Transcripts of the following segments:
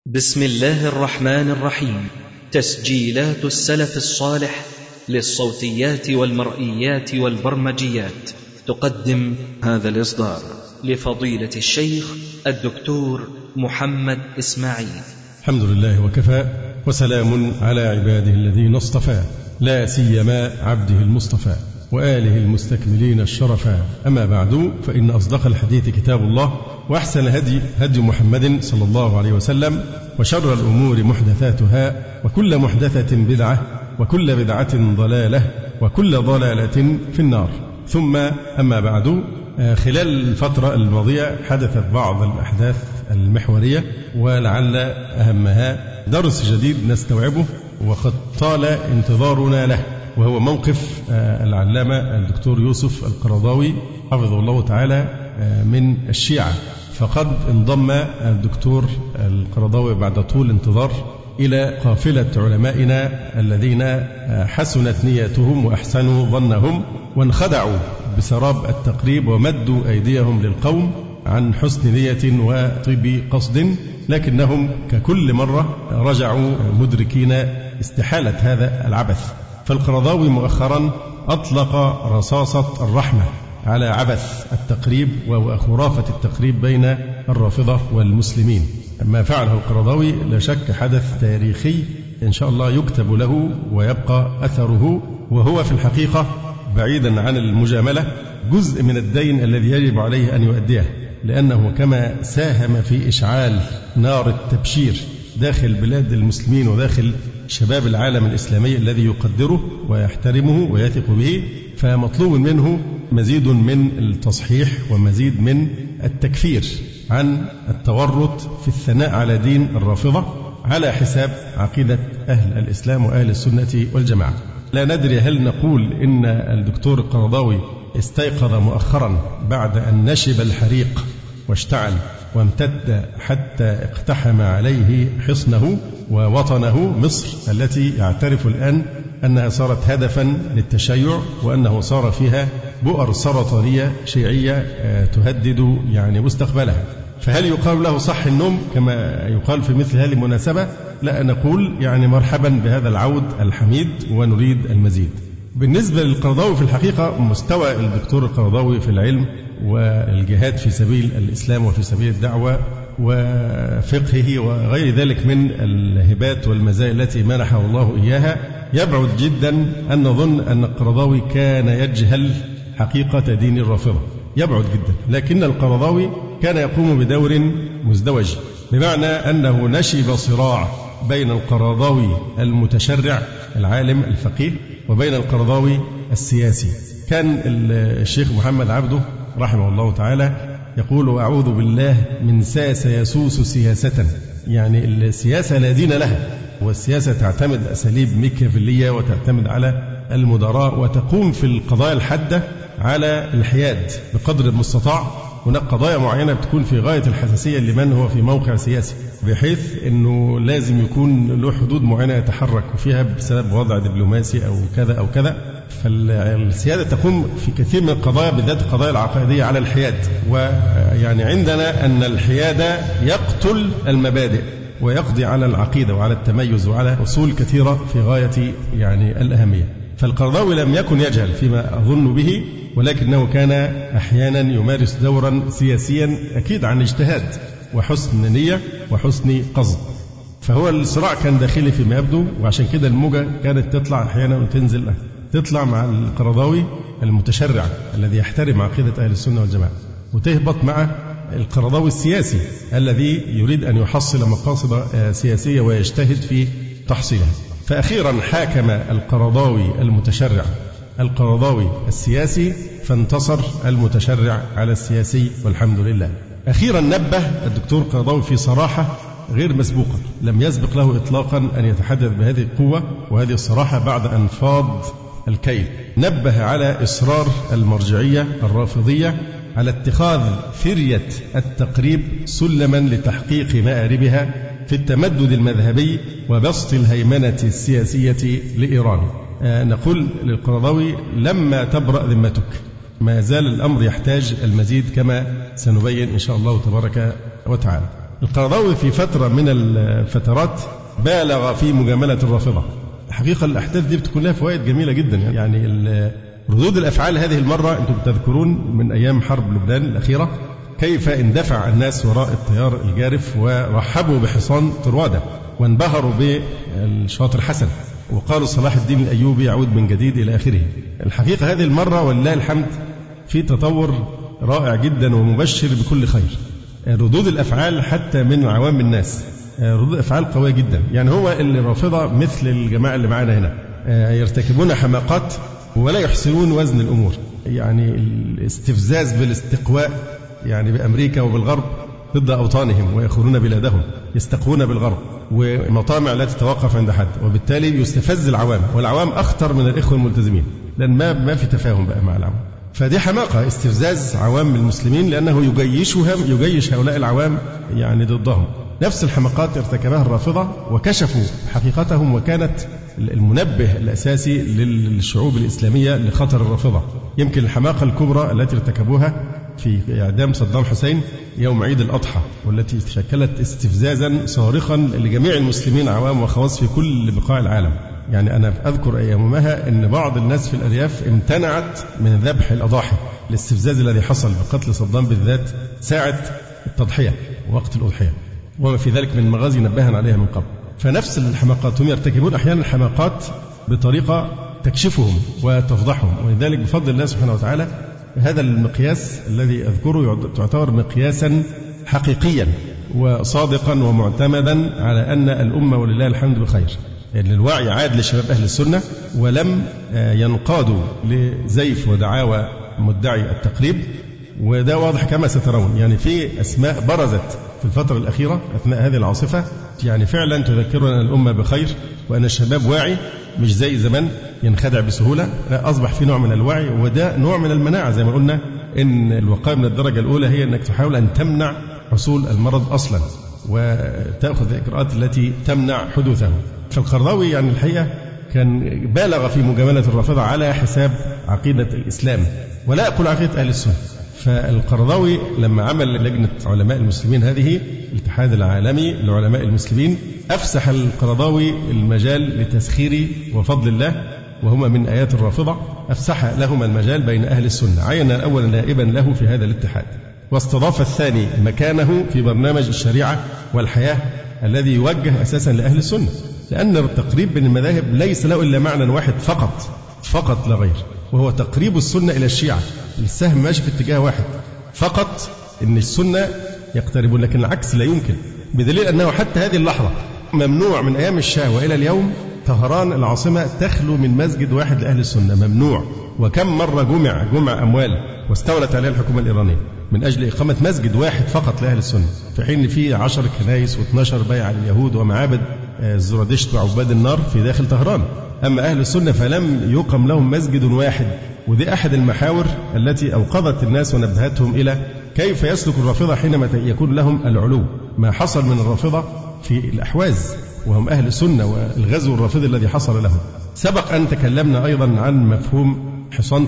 بسم الله الرحمن الرحيم. تسجيلات السلف الصالح للصوتيات والمرئيات والبرمجيات تقدم هذا الإصدار لفضيلة الشيخ الدكتور محمد إسماعيل. الحمد لله وكفى، وسلام على عباده الذين اصطفى، لا سيما عبده المصطفى وآله المستكملين الشرفا. أما بعد، فإن أصدق الحديث كتاب الله، وأحسن هدي محمد صلى الله عليه وسلم، وشر الأمور محدثاتها، وكل محدثة بدعة، وكل بدعة ضلالة، وكل ضلالة في النار. ثم أما بعد، خلال الفترة الماضية حدثت بعض الأحداث المحورية، ولعل أهمها درس جديد نستوعبه وقد طال انتظارنا له، وهو موقف العلامة الدكتور يوسف القرضاوي حفظه الله تعالى من الشيعة. فقد انضم الدكتور القرضاوي بعد طول انتظار إلى قافلة علمائنا الذين حسنت نيتهم وأحسنوا ظنهم، وانخدعوا بسراب التقريب ومدوا أيديهم للقوم عن حسن نية وطيب قصد، لكنهم ككل مرة رجعوا مدركين استحالة هذا العبث. فالقرضاوي مؤخرا أطلق رصاصة الرحمة على عبث التقريب وخرافة التقريب بين الرافضة والمسلمين. ما فعله القرضاوي لا شك حدث تاريخي إن شاء الله يكتب له ويبقى أثره، وهو في الحقيقة بعيدا عن المجاملة جزء من الدين الذي يجب عليه أن يؤديه، لأنه كما ساهم في إشعال نار التبشير داخل بلاد المسلمين وداخل شباب العالم الإسلامي الذي يقدره ويحترمه ويثق به، فمطلوب منه مزيد من التصحيح ومزيد من التكفير عن التورط في الثناء على دين الرافضة على حساب عقيدة أهل الإسلام وأهل السنة والجماعة. لا ندري هل نقول إن الدكتور القرضاوي استيقظ مؤخرا بعد أن نشب الحريق واشتعل وامتد حتى اقتحم عليه حصنه ووطنه مصر، التي يعترف الآن أنها صارت هدفا للتشيع، وأنه صار فيها بؤر سرطانية شيعية تهدد مستقبلها. فهل يقال له صح النوم كما يقال في مثل هذه المناسبة؟ لا، نقول مرحبا بهذا العود الحميد ونريد المزيد. بالنسبة للقرضاوي في الحقيقة مستوى الدكتور القرضاوي في العلم والجهاد في سبيل الإسلام وفي سبيل الدعوة وفقهه وغير ذلك من الهبات والمزايا التي منحه الله إياها يبعد جدا أن نظن أن القرضاوي كان يجهل حقيقة دين الرافضة، يبعد جدا. لكن القرضاوي كان يقوم بدور مزدوج، بمعنى أنه نشب صراع بين القرضاوي المتشرع العالم الفقيه وبين القرضاوي السياسي. كان الشيخ محمد عبده رحمه الله تعالى يقول: أعوذ بالله من ساس يسوس سياسة، السياسة لا دين لها، والسياسة تعتمد أساليب ميكافيلية وتعتمد على المدراء وتقوم في القضايا الحادة على الحياد بقدر المستطاع. هناك قضايا معينة بتكون في غاية الحساسية لمن هو في موقع سياسي، بحيث أنه لازم يكون له حدود معينة يتحرك فيها بسبب وضع دبلوماسي أو كذا أو كذا. فالسيادة تقوم في كثير من القضايا، بالذات القضايا العقائدية، على الحياد. عندنا أن الحياد يقتل المبادئ ويقضي على العقيدة وعلى التميز وعلى أصول كثيرة في غاية الأهمية. فالقرضاوي لم يكن يجهل فيما أظن به، ولكنه كان أحيانا يمارس دورا سياسيا أكيد عن اجتهاد وحسن نية وحسن قصد. فهو الصراع كان داخلي فيما يبدو، وعشان كده الموجة كانت تطلع أحيانا وتنزل، تطلع مع القرضاوي المتشرع الذي يحترم عقيدة أهل السنة والجماعة، وتهبط مع القرضاوي السياسي الذي يريد أن يحصل مقاصد سياسية ويجتهد في تحصيلها. فأخيرا حاكم القرضاوي المتشرع القرضاوي السياسي، فانتصر المتشرع على السياسي والحمد لله. أخيرا نبه الدكتور القرضاوي في صراحة غير مسبوقة، لم يسبق له إطلاقا أن يتحدث بهذه القوة وهذه الصراحة بعد أن فاض الكيل. نبه على إصرار المرجعية الرافضية على اتخاذ فرية التقريب سلما لتحقيق مآربها في التمدد المذهبي وبسط الهيمنة السياسية لإيران. نقول للقرضاوي: لما تبرأ ذمتك، ما زال الأمر يحتاج المزيد كما سنبين إن شاء الله تبارك وتعالى. القرضاوي في فترة من الفترات بالغ في مجاملة الرافضة. الحقيقة الأحداث دي بتكون لها فوائد جميلة جدا، يعني ردود الأفعال هذه المرة أنتم تذكرون من أيام حرب لبنان الأخيرة كيف اندفع الناس وراء التيار الجارف ورحبوا بحصان طروادة وانبهروا بالشاطر حسن وقالوا صلاح الدين الأيوبي يعود من جديد إلى آخره. الحقيقة هذه المرة ولله الحمد في تطور رائع جدا ومبشر بكل خير. ردود الأفعال حتى من عوام الناس ردود أفعال قوية جدا. يعني هو الرافضة مثل الجماعة اللي معانا هنا يرتكبون حماقات ولا يحسنون وزن الأمور، يعني الاستفزاز بالاستقواء يعني بأمريكا وبالغرب ضد أوطانهم ويأخذون بلادهم، يستقون بالغرب ومطامع لا تتوقف عند حد، وبالتالي يستفز العوام، والعوام أخطر من الإخوة الملتزمين لأن ما في تفاهم بقى مع العوام. فدي حماقة، استفزاز عوام المسلمين لأنه يجيش هؤلاء العوام يعني ضدهم. نفس الحماقات ارتكبها الرافضة وكشفوا حقيقتهم، وكانت المنبه الأساسي للشعوب الإسلامية لخطر الرافضة. يمكن الحماقة الكبرى التي ارتكبوها في إعدام صدام حسين يوم عيد الأضحى، والتي شكلت استفزازا صارخا لجميع المسلمين عوام وخواص في كل بقاع العالم. يعني أنا أذكر أيامها أن بعض الناس في الأرياف امتنعت من ذبح الأضاحي، الاستفزاز الذي حصل بقتل صدام بالذات ساعة التضحية وقت الأضحية، وما في ذلك من مغازي نبهنا عليها من قبل. فنفس الحماقات هم يرتكبون أحيانا الحماقات بطريقة تكشفهم وتفضحهم، ولذلك بفضل الله سبحانه وتعالى هذا المقياس الذي أذكره تعتبر مقياسا حقيقيا وصادقا ومعتمدا على أن الأمة ولله الحمد بخير، لأن الوعي عاد لشباب أهل السنة ولم ينقادوا لزيف ودعاوى مدعي التقريب. وده واضح كما سترون، يعني في أسماء برزت في الفترة الأخيرة أثناء هذه العاصفة يعني فعلا تذكرنا أن الأمة بخير وأن الشباب واعي، مش زي زمان ينخدع بسهولة، أصبح في نوع من الوعي، وده نوع من المناعة. زي ما قلنا إن الوقاية من الدرجة الأولى هي أنك تحاول أن تمنع حصول المرض أصلا وتأخذ الإجراءات التي تمنع حدوثه. فالقرضاوي يعني الحقيقة كان بالغ في مجاملة الرافضة على حساب عقيدة الإسلام، ولا أقول عقيدة أهل السنة. فالقرضاوي لما عمل لجنة علماء المسلمين هذه الاتحاد العالمي لعلماء المسلمين، أفسح القرضاوي المجال لتسخير وفضل الله، وهما من آيات الرافضة، أفسح لهما المجال بين أهل السنة. عين الأول نائبا له في هذا الاتحاد، واستضاف الثاني مكانه في برنامج الشريعة والحياة الذي يوجه أساسا لأهل السنة، لأن التقريب بين المذاهب ليس له إلا معنى واحد فقط لا غير، وهو تقريب السنة إلى الشيعة. السهم ماشي في اتجاه واحد فقط، إن السنة يقتربون، لكن العكس لا يمكن، بدليل أنه حتى هذه اللحظة ممنوع من أيام الشاه وإلى اليوم طهران العاصمة تخلو من مسجد واحد لأهل السنة، ممنوع. وكم مرة جمع أموال واستولت عليها الحكومة الإيرانية من أجل إقامة مسجد واحد فقط لأهل السنة، في حين فيه 10 كنائس و12 بيع لليهود ومعابد الزرادشت وعباد النار في داخل طهران. أما أهل السنة فلم يقم لهم مسجد واحد، ودي أحد المحاور التي أوقظت الناس ونبهتهم إلى كيف يسلك الرافضة حينما يكون لهم العلو، ما حصل من الرافضة في الأحواز وهم أهل السنة والغزو الرافضي الذي حصل لهم. سبق أن تكلمنا أيضا عن مفهوم حصان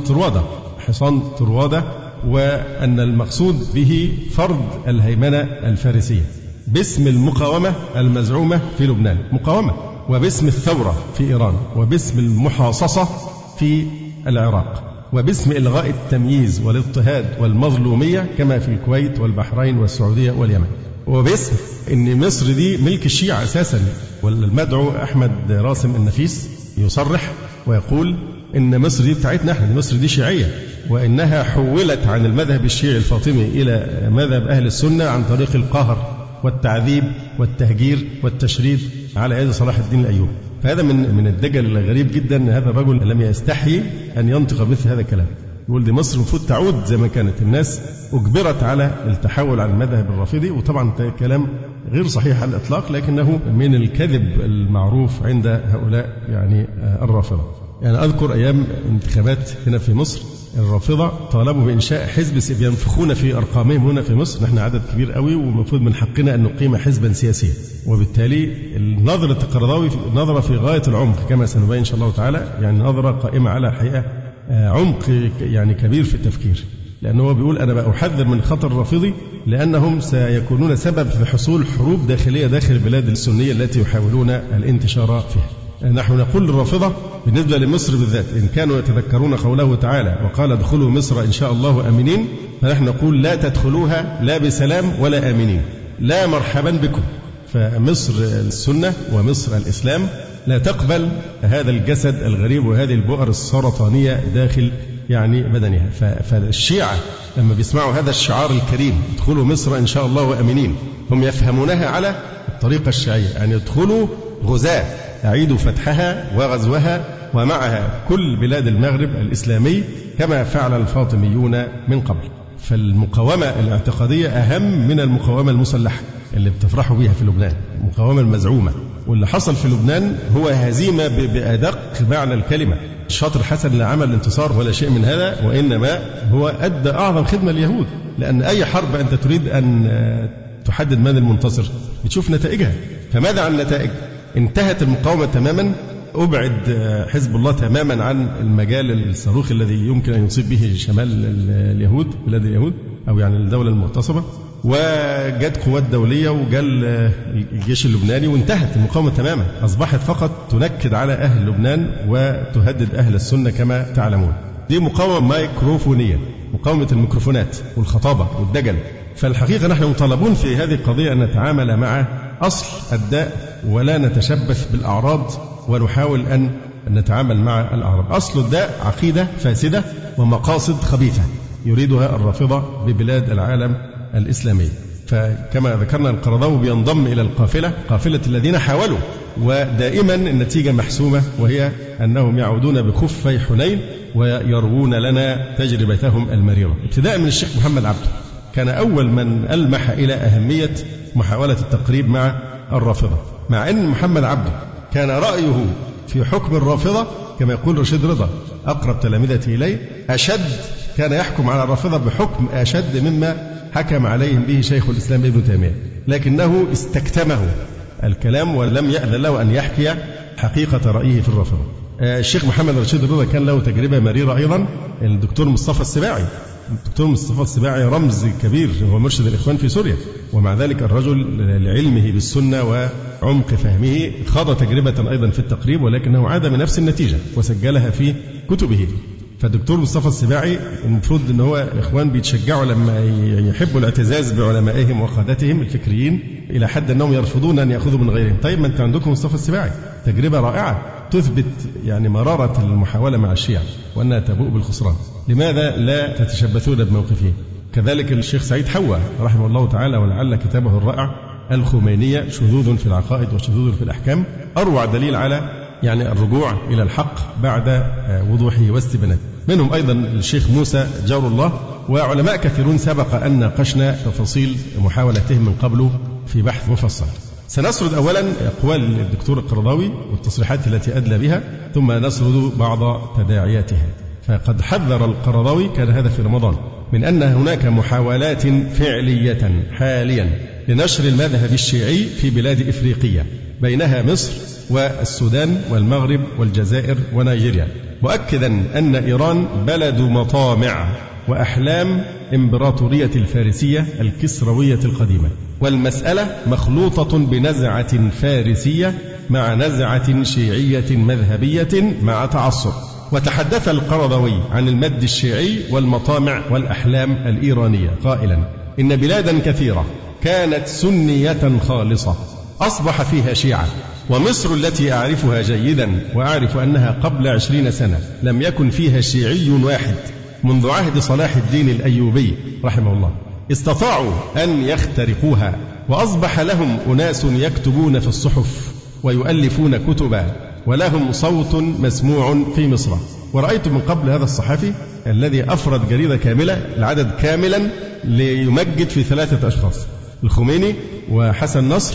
طروادة، وأن المقصود به فرض الهيمنة الفارسية باسم المقاومة المزعومة في لبنان، مقاومة، وباسم الثورة في إيران، وباسم المحاصصة في العراق، وباسم إلغاء التمييز والاضطهاد والمظلومية كما في الكويت والبحرين والسعودية واليمن، وباسم إن مصر دي ملك الشيعة أساسا. والمدعو أحمد راسم النفيس يصرح ويقول إن مصر دي بتاعتنا احنا، مصر دي شيعية، وإنها حولت عن المذهب الشيعي الفاطمي إلى مذهب أهل السنة عن طريق القهر والتعذيب والتهجير والتشريد على يد صلاح الدين الأيوبي. فهذا من الدجل الغريب جدا أن هذا الرجل لم يستحي أن ينطق مثل هذا الكلام، يقول دي مصر المفروض تعود زي ما كانت، الناس أجبرت على التحول عن المذهب الرافضي. وطبعا كلام غير صحيح على الإطلاق، لكنه من الكذب المعروف عند هؤلاء يعني الرافضة. يعني أذكر أيام انتخابات هنا في مصر الرافضة طالبوا بإنشاء حزب ينفخون في أرقامهم هنا في مصر، نحن عدد كبير قوي ومفروض من حقنا أن نقيم حزبا سياسيا. وبالتالي نظرة القرضاوي نظرة في غاية العمق كما سنبين إن شاء الله تعالى، يعني نظرة قائمة على حقيقة عمق يعني كبير في التفكير، لأنه هو بيقول أنا بأحذر من خطر الرافضي لأنهم سيكونون سبب في حصول حروب داخلية داخل البلاد السنية التي يحاولون الانتشار فيها. نحن نقول للرافضة بالنسبة لمصر بالذات إن كانوا يتذكرون قوله تعالى وقال ادخلوا مصر إن شاء الله آمنين، فنحن نقول لا تدخلوها لا بسلام ولا آمنين، لا مرحبا بكم. فمصر السنة ومصر الإسلام لا تقبل هذا الجسد الغريب وهذه البؤر السرطانية داخل بدنها. فالشيعة لما بيسمعوا هذا الشعار الكريم ادخلوا مصر إن شاء الله آمنين، هم يفهمونها على الطريقة الشيعية، يعني ادخلوا غزاة أعيدوا فتحها وغزوها ومعها كل بلاد المغرب الإسلامي كما فعل الفاطميون من قبل. فالمقاومة الاعتقادية أهم من المقاومة المسلحة اللي بتفرحوا بيها في لبنان، المقاومة المزعومة. واللي حصل في لبنان هو هزيمة بأدق معنى الكلمة. الشاطر حسن لا عمل انتصار ولا شيء من هذا، وإنما هو أدى أعظم خدمة اليهود. لأن أي حرب أنت تريد أن تحدد من المنتصر بتشوف نتائجها. فماذا عن النتائج؟ انتهت المقاومة تماما، أبعد حزب الله تماما عن المجال الصاروخي الذي يمكن أن يصيب به شمال اليهود بلاد اليهود أو الدولة المغتصبة، وجت قوات دولية وجل الجيش اللبناني وانتهت المقاومة تماما. أصبحت فقط تنكد على أهل لبنان وتهدد أهل السنة كما تعلمون. دي مقاومة ميكروفونية، مقاومة الميكروفونات والخطابة والدجل. فالحقيقة نحن مطالبون في هذه القضية أن نتعامل مع أصل الداء ولا نتشبث بالأعراض ونحاول أن نتعامل مع الأعراض. أصل الداء عقيدة فاسدة ومقاصد خبيثة يريدها الرافضة ببلاد العالم الإسلامي. فكما ذكرنا القرضاوي بينضم إلى قافلة الذين حاولوا، ودائما النتيجة محسومة، وهي أنهم يعودون بخفي حنين ويروون لنا تجربتهم المريرة. ابتداء من الشيخ محمد عبده كان أول من ألمح إلى أهمية محاولة التقريب مع الرافضة، مع أن محمد عبده كان رأيه في حكم الرافضة كما يقول رشيد رضا أقرب تلامذته إليه أشد، كان يحكم على الرافضة بحكم أشد مما حكم عليهم به شيخ الإسلام ابن تيمية، لكنه استكتمه الكلام ولم يأذن له أن يحكي حقيقة رأيه في الرافضة. الشيخ محمد رشيد رضا كان له تجربة مريرة أيضا. الدكتور مصطفى السباعي رمز كبير، هو مرشد الإخوان في سوريا، ومع ذلك الرجل لعلمه بالسنة وعمق فهمه خاض تجربة أيضا في التقريب، ولكنه عاد من نفس النتيجة وسجلها في كتبه. فالدكتور مصطفى السباعي المفروض أن هو الإخوان بيتشجعوا لما يحبوا الاعتزاز بعلمائهم وقادتهم الفكريين إلى حد أنهم يرفضون أن يأخذوا من غيرهم. طيب ما أنت عندكم مصطفى السباعي تجربة رائعة تثبت مرارة المحاولة مع الشيعة وأنها تبوء بالخسران، لماذا لا تتشبثون بموقفه؟ كذلك الشيخ سعيد حوا رحمه الله تعالى، ولعل كتابه الرائع الخمينية شذوذ في العقائد وشذوذ في الأحكام أروع دليل على الرجوع إلى الحق بعد وضوحه واستبانته. منهم أيضا الشيخ موسى جار الله، وعلماء كثيرون سبق أن ناقشنا تفاصيل محاولتهم من قبل في بحث مفصل. سنسرد أولا أقوال الدكتور القرضاوي والتصريحات التي أدلى بها، ثم نسرد بعض تداعياتها. فقد حذر القرضاوي، كان هذا في رمضان، من أن هناك محاولات فعلية حاليا لنشر المذهب الشيعي في بلاد إفريقية، بينها مصر والسودان والمغرب والجزائر ونيجيريا، مؤكدا أن إيران بلد مطامع وأحلام إمبراطورية الفارسية الكسروية القديمة، والمسألة مخلوطة بنزعة فارسية مع نزعة شيعية مذهبية مع تعصب. وتحدث القرضاوي عن المد الشيعي والمطامع والأحلام الإيرانية قائلا إن بلادا كثيرة كانت سنية خالصة أصبح فيها شيعة، ومصر التي أعرفها جيدا وأعرف أنها قبل 20 سنة لم يكن فيها شيعي واحد منذ عهد صلاح الدين الأيوبي رحمه الله، استطاعوا أن يخترقوها، وأصبح لهم أناس يكتبون في الصحف ويؤلفون كتبا ولهم صوت مسموع في مصر. ورأيت من قبل هذا الصحفي الذي أفرد جريدة كاملة العدد كاملا ليمجد في 3 أشخاص، الخميني وحسن نصر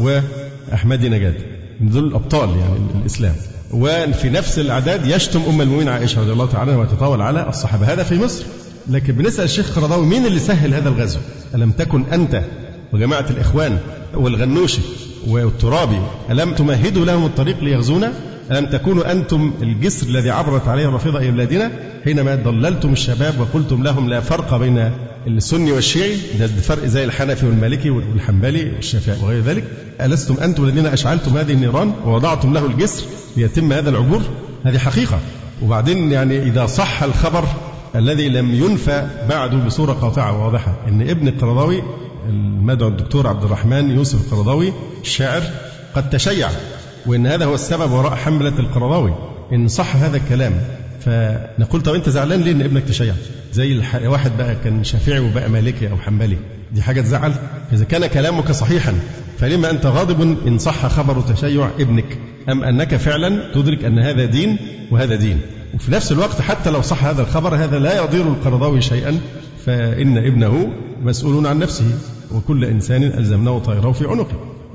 وأحمدي نجاد، دول الأبطال الإسلام، وفي نفس الأعداد يشتم أم المؤمنين عائشة رضي الله تعالى عنها ويتطاول على الصحابة. هذا في مصر. لكن بنسأل الشيخ قرضاوي مين اللي سهل هذا الغزو؟ ألم تكن أنت وجماعة الإخوان والغنوشي والترابي ألم تمهدوا لهم الطريق ليغزونا؟ ألم تكونوا أنتم الجسر الذي عبرت عليه الرافضة إلى بلادنا حينما ضللتم الشباب وقلتم لهم لا فرق بين السني والشيعي، ده فرق زي الحنفي والمالكي والحنبلي والشافعي وغير ذلك. ألستم أنتم الذين أشعلتم هذه النيران ووضعتم له الجسر ليتم هذا العبور؟ هذه حقيقة. وبعدين يعني إذا صح الخبر الذي لم ينفى بعد بصورة قاطعة وواضحة إن ابن القرضاوي المدعو الدكتور عبد الرحمن يوسف القرضاوي الشاعر قد تشيع، وإن هذا هو السبب وراء حملة القرضاوي، إن صح هذا الكلام، فنقول طب أنت زعلان ليه إن ابنك تشيع؟ زي واحد بقى كان شافعي وبقى مالكي أو حنبلي، دي حاجة تزعل؟ إذا كان كلامك صحيحا فلما أنت غاضب إن صح خبر تشيع ابنك، أم أنك فعلا تدرك أن هذا دين وهذا دين؟ وفي نفس الوقت حتى لو صح هذا الخبر هذا لا يضير القرضاوي شيئا، فإن ابنه مسؤول عن نفسه، وكل إنسان ألزمناه طائره في عنقه.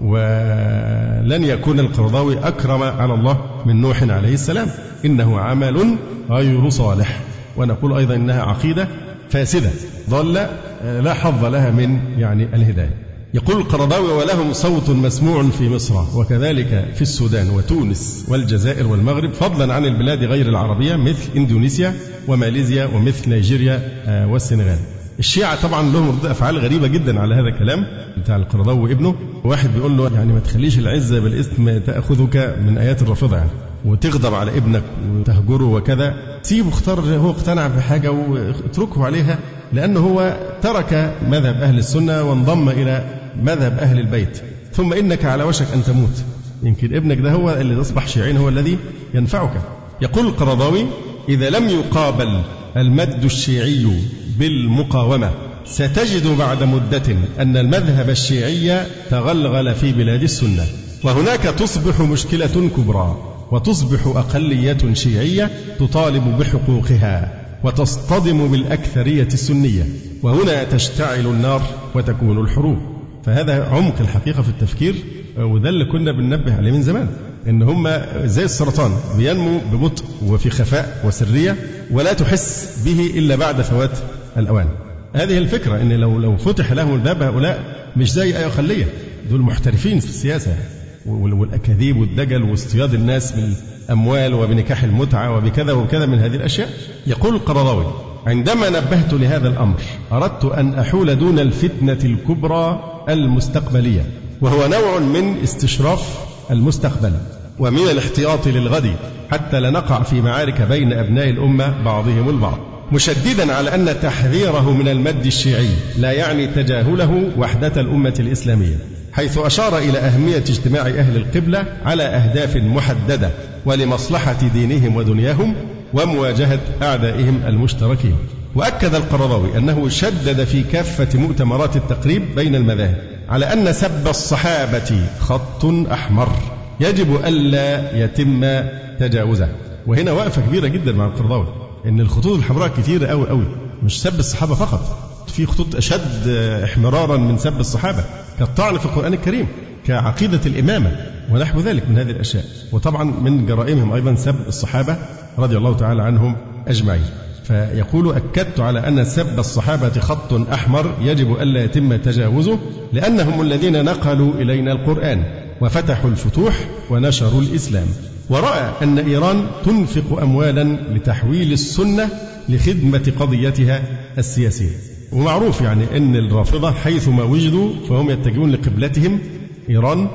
ولن يكون القرضاوي أكرم على الله من نوح عليه السلام، إنه عمل غير صالح. ونقول أيضا إنها عقيدة فاسدة ضالة لا حظ لها من الهداية. يقول القرضاوي: ولهم صوت مسموع في مصر وكذلك في السودان وتونس والجزائر والمغرب، فضلا عن البلاد غير العربية مثل إندونيسيا وماليزيا ومثل نيجيريا والسنغال. الشيعة طبعا لهم ردود أفعال غريبة جدا على هذا الكلام بتاع القرضاوي وابنه. واحد بيقول له ما تخليش العزة بالإثم تأخذك من آيات الرافضة وتغضب على ابنك وتهجره وكذا، سيبه اختار، هو اقتنع بحاجة واتركه عليها، لأنه هو ترك مذهب أهل السنة وانضم إلى مذهب أهل البيت، ثم إنك على وشك أن تموت، يمكن ابنك ده هو اللي أصبح شيعين هو الذي ينفعك. يقول القرضاوي: إذا لم يقابل المد الشيعي بالمقاومة ستجد بعد مدة أن المذهب الشيعي تغلغل في بلاد السنة، وهناك تصبح مشكلة كبرى، وتصبح أقلية شيعية تطالب بحقوقها وتصطدم بالأكثرية السنية، وهنا تشتعل النار وتكون الحروب. فهذا عمق الحقيقة في التفكير، وده اللي كنا بننبه عليه من زمان، إن هم زي السرطان بينمو ببطء وفي خفاء وسرية ولا تحس به إلا بعد فوات الأوان. هذه الفكرة، إن لو فتح لهم الباب هؤلاء مش زي أي أقلية، دول محترفين في السياسة والأكاذيب والدجل واصطياد الناس بالأموال وبنكاح المتعة وبكذا وكذا من هذه الأشياء. يقول القرضاوي: عندما نبهت لهذا الأمر أردت أن أحول دون الفتنة الكبرى المستقبلية، وهو نوع من استشراف المستقبل ومن الاحتياط للغد حتى لا نقع في معارك بين أبناء الأمة بعضهم البعض، مشددا على أن تحذيره من المد الشيعي لا يعني تجاهله وحدة الأمة الإسلامية، حيث أشار إلى أهمية اجتماع أهل القبلة على أهداف محددة ولمصلحة دينهم ودنياهم ومواجهة أعدائهم المشتركين. وأكد القرضاوي أنه شدد في كافة مؤتمرات التقريب بين المذاهب على أن سب الصحابة خط أحمر يجب ألا يتم تجاوزه. وهنا وقفة كبيرة جدا مع القرضاوي، إن الخطوط الحمراء كثيرة أوي أوي، مش سب الصحابة فقط، في خطوط أشد احمرارا من سب الصحابة كالطعن في القرآن الكريم، كعقيدة الإمامة ونحو ذلك من هذه الأشياء. وطبعا من جرائمهم أيضا سب الصحابة رضي الله تعالى عنهم أجمعين. فيقول: أكدت على أن سب الصحابة خط أحمر يجب ألا يتم تجاوزه، لأنهم الذين نقلوا إلينا القرآن وفتحوا الفتوح ونشروا الإسلام. ورأى أن إيران تنفق أموالا لتحويل السنة لخدمة قضيتها السياسية. ومعروف أن الرافضة حيثما وجدوا فهم يتجهون لقبلتهم إيران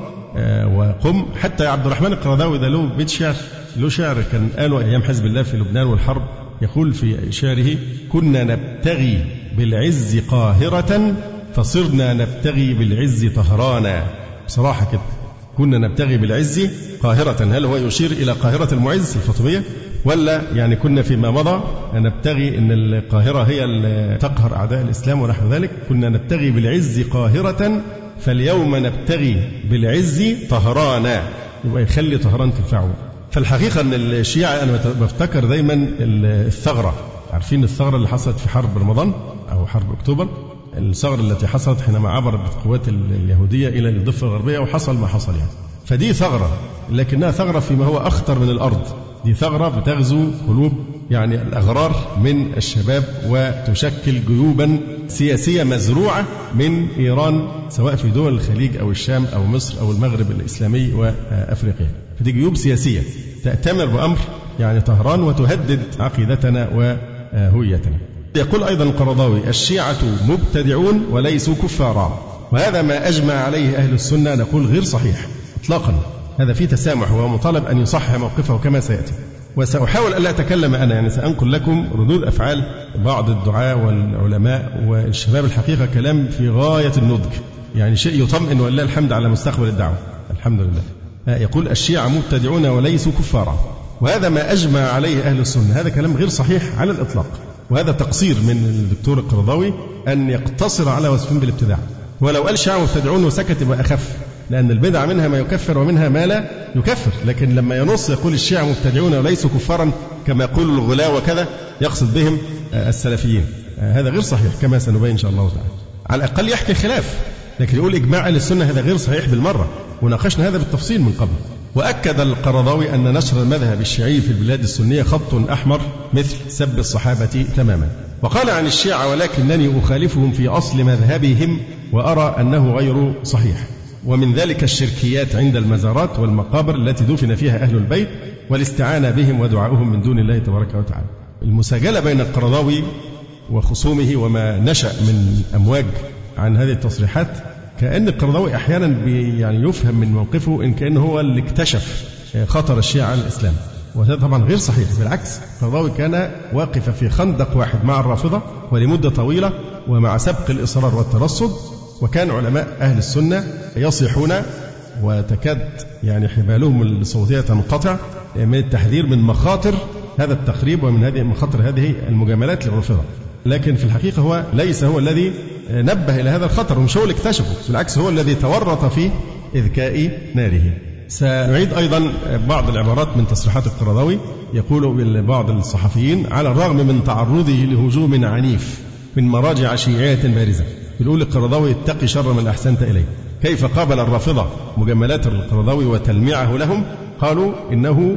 وقم. حتى عبد الرحمن القرضاوي ده له بيت شعر، له شعر كان قاله أيام حزب الله في لبنان والحرب، يقول في شعره: كنا نبتغي بالعز قاهرة فصرنا نبتغي بالعز طهرانا. بصراحة كده، كنا نبتغي بالعز قاهرة، هل هو يشير إلى قاهرة المعز الفاطمية، ولا كنا فيما مضى نبتغي أن القاهرة هي اللي تقهر أعداء الإسلام ونحو ذلك؟ كنا نبتغي بالعز قاهرة فاليوم نبتغي بالعز طهرانا، يبقى يخلي طهران تنفعه. فالحقيقة أن الشيعة أنا بفتكر دايما الثغرة، عارفين الثغرة اللي حصلت في حرب رمضان أو حرب أكتوبر، الثغرة التي حصلت حينما عبرت القوات اليهودية إلى الضفة الغربية وحصل ما حصل فدي ثغرة، لكنها ثغرة فيما هو أخطر من الأرض، دي ثغرة بتغزو قلوب يعني الأغرار من الشباب وتشكل جيوبا سياسية مزروعة من إيران سواء في دول الخليج أو الشام أو مصر أو المغرب الإسلامي وأفريقيا. فدي جيوب سياسية تأتمر بأمر يعني طهران وتهدد عقيدتنا وهويتنا. يقول أيضا القرضاوي: الشيعة مبتدعون وليسوا كفارا، وهذا ما أجمع عليه أهل السنة. نقول غير صحيح إطلاقا، هذا فيه تسامح، وهو مطالب أن يصحح موقفه كما سيأتي. وسأحاول ألا أتكلم أنا، يعني سأنقل لكم ردود أفعال بعض الدعاة والعلماء والشباب. الحقيقة كلام في غاية النضج، يعني شيء يطمئن ولله الحمد على مستقبل الدعوة، الحمد لله. يقول: الشيعة مبتدعون وليسوا كفارا، وهذا ما أجمع عليه أهل السنة. هذا كلام غير صحيح على الإطلاق، وهذا تقصير من الدكتور القرضاوي أن يقتصر على وصفهم بالابتداع. ولو قال الشيعة مبتدعون وسكت يبقى أخف، لأن البدع منها ما يكفر ومنها ما لا يكفر. لكن لما ينص يقول الشيعة مبتدعون وليسوا كفارا كما يقول الغلاة وكذا، يقصد بهم السلفيين. هذا غير صحيح كما سنبين إن شاء الله تعالى. على الأقل يحكي خلاف، لكن يقول إجماع أهل السنة هذا غير صحيح بالمرة، وناقشنا هذا بالتفصيل من قبل. وأكد القرضاوي أن نشر المذهب الشيعي في البلاد السنية خط أحمر مثل سب الصحابة تماما. وقال عن الشيعة: ولكنني أخالفهم في أصل مذهبهم وأرى أنه غير صحيح، ومن ذلك الشركيات عند المزارات والمقابر التي دفن فيها أهل البيت والاستعانة بهم ودعاؤهم من دون الله تبارك وتعالى. المساجلة بين القرضاوي وخصومه وما نشأ من أمواج عن هذه التصريحات، كأن القرضاوي أحيانا يعني يفهم من موقفه إن كأنه هو اللي اكتشف خطر الشيعة على الإسلام، وهذا طبعا غير صحيح. بالعكس، القرضاوي كان واقف في خندق واحد مع الرافضة ولمدة طويلة ومع سبق الإصرار والترصد، وكان علماء أهل السنة يصيحون وتكاد يعني حبالهم الصوتية تنقطع من التحذير من مخاطر هذا التخريب ومن هذه مخاطر هذه المجاملات للرافضة. لكن في الحقيقة هو ليس هو الذي نبه إلى هذا الخطر، ومش هو اللي اكتشفه، بالعكس هو الذي تورط في إذكاء ناره. سنعيد أيضا بعض العبارات من تصريحات القرضاوي. يقول بعض الصحفيين: على الرغم من تعرضه لهجوم عنيف من مراجع شيعية بارزة، يقول القرضاوي: اتقي شر من أحسنت إليه. كيف قابل الرافضة مجاملات القرضاوي وتلميعه لهم؟ قالوا إنه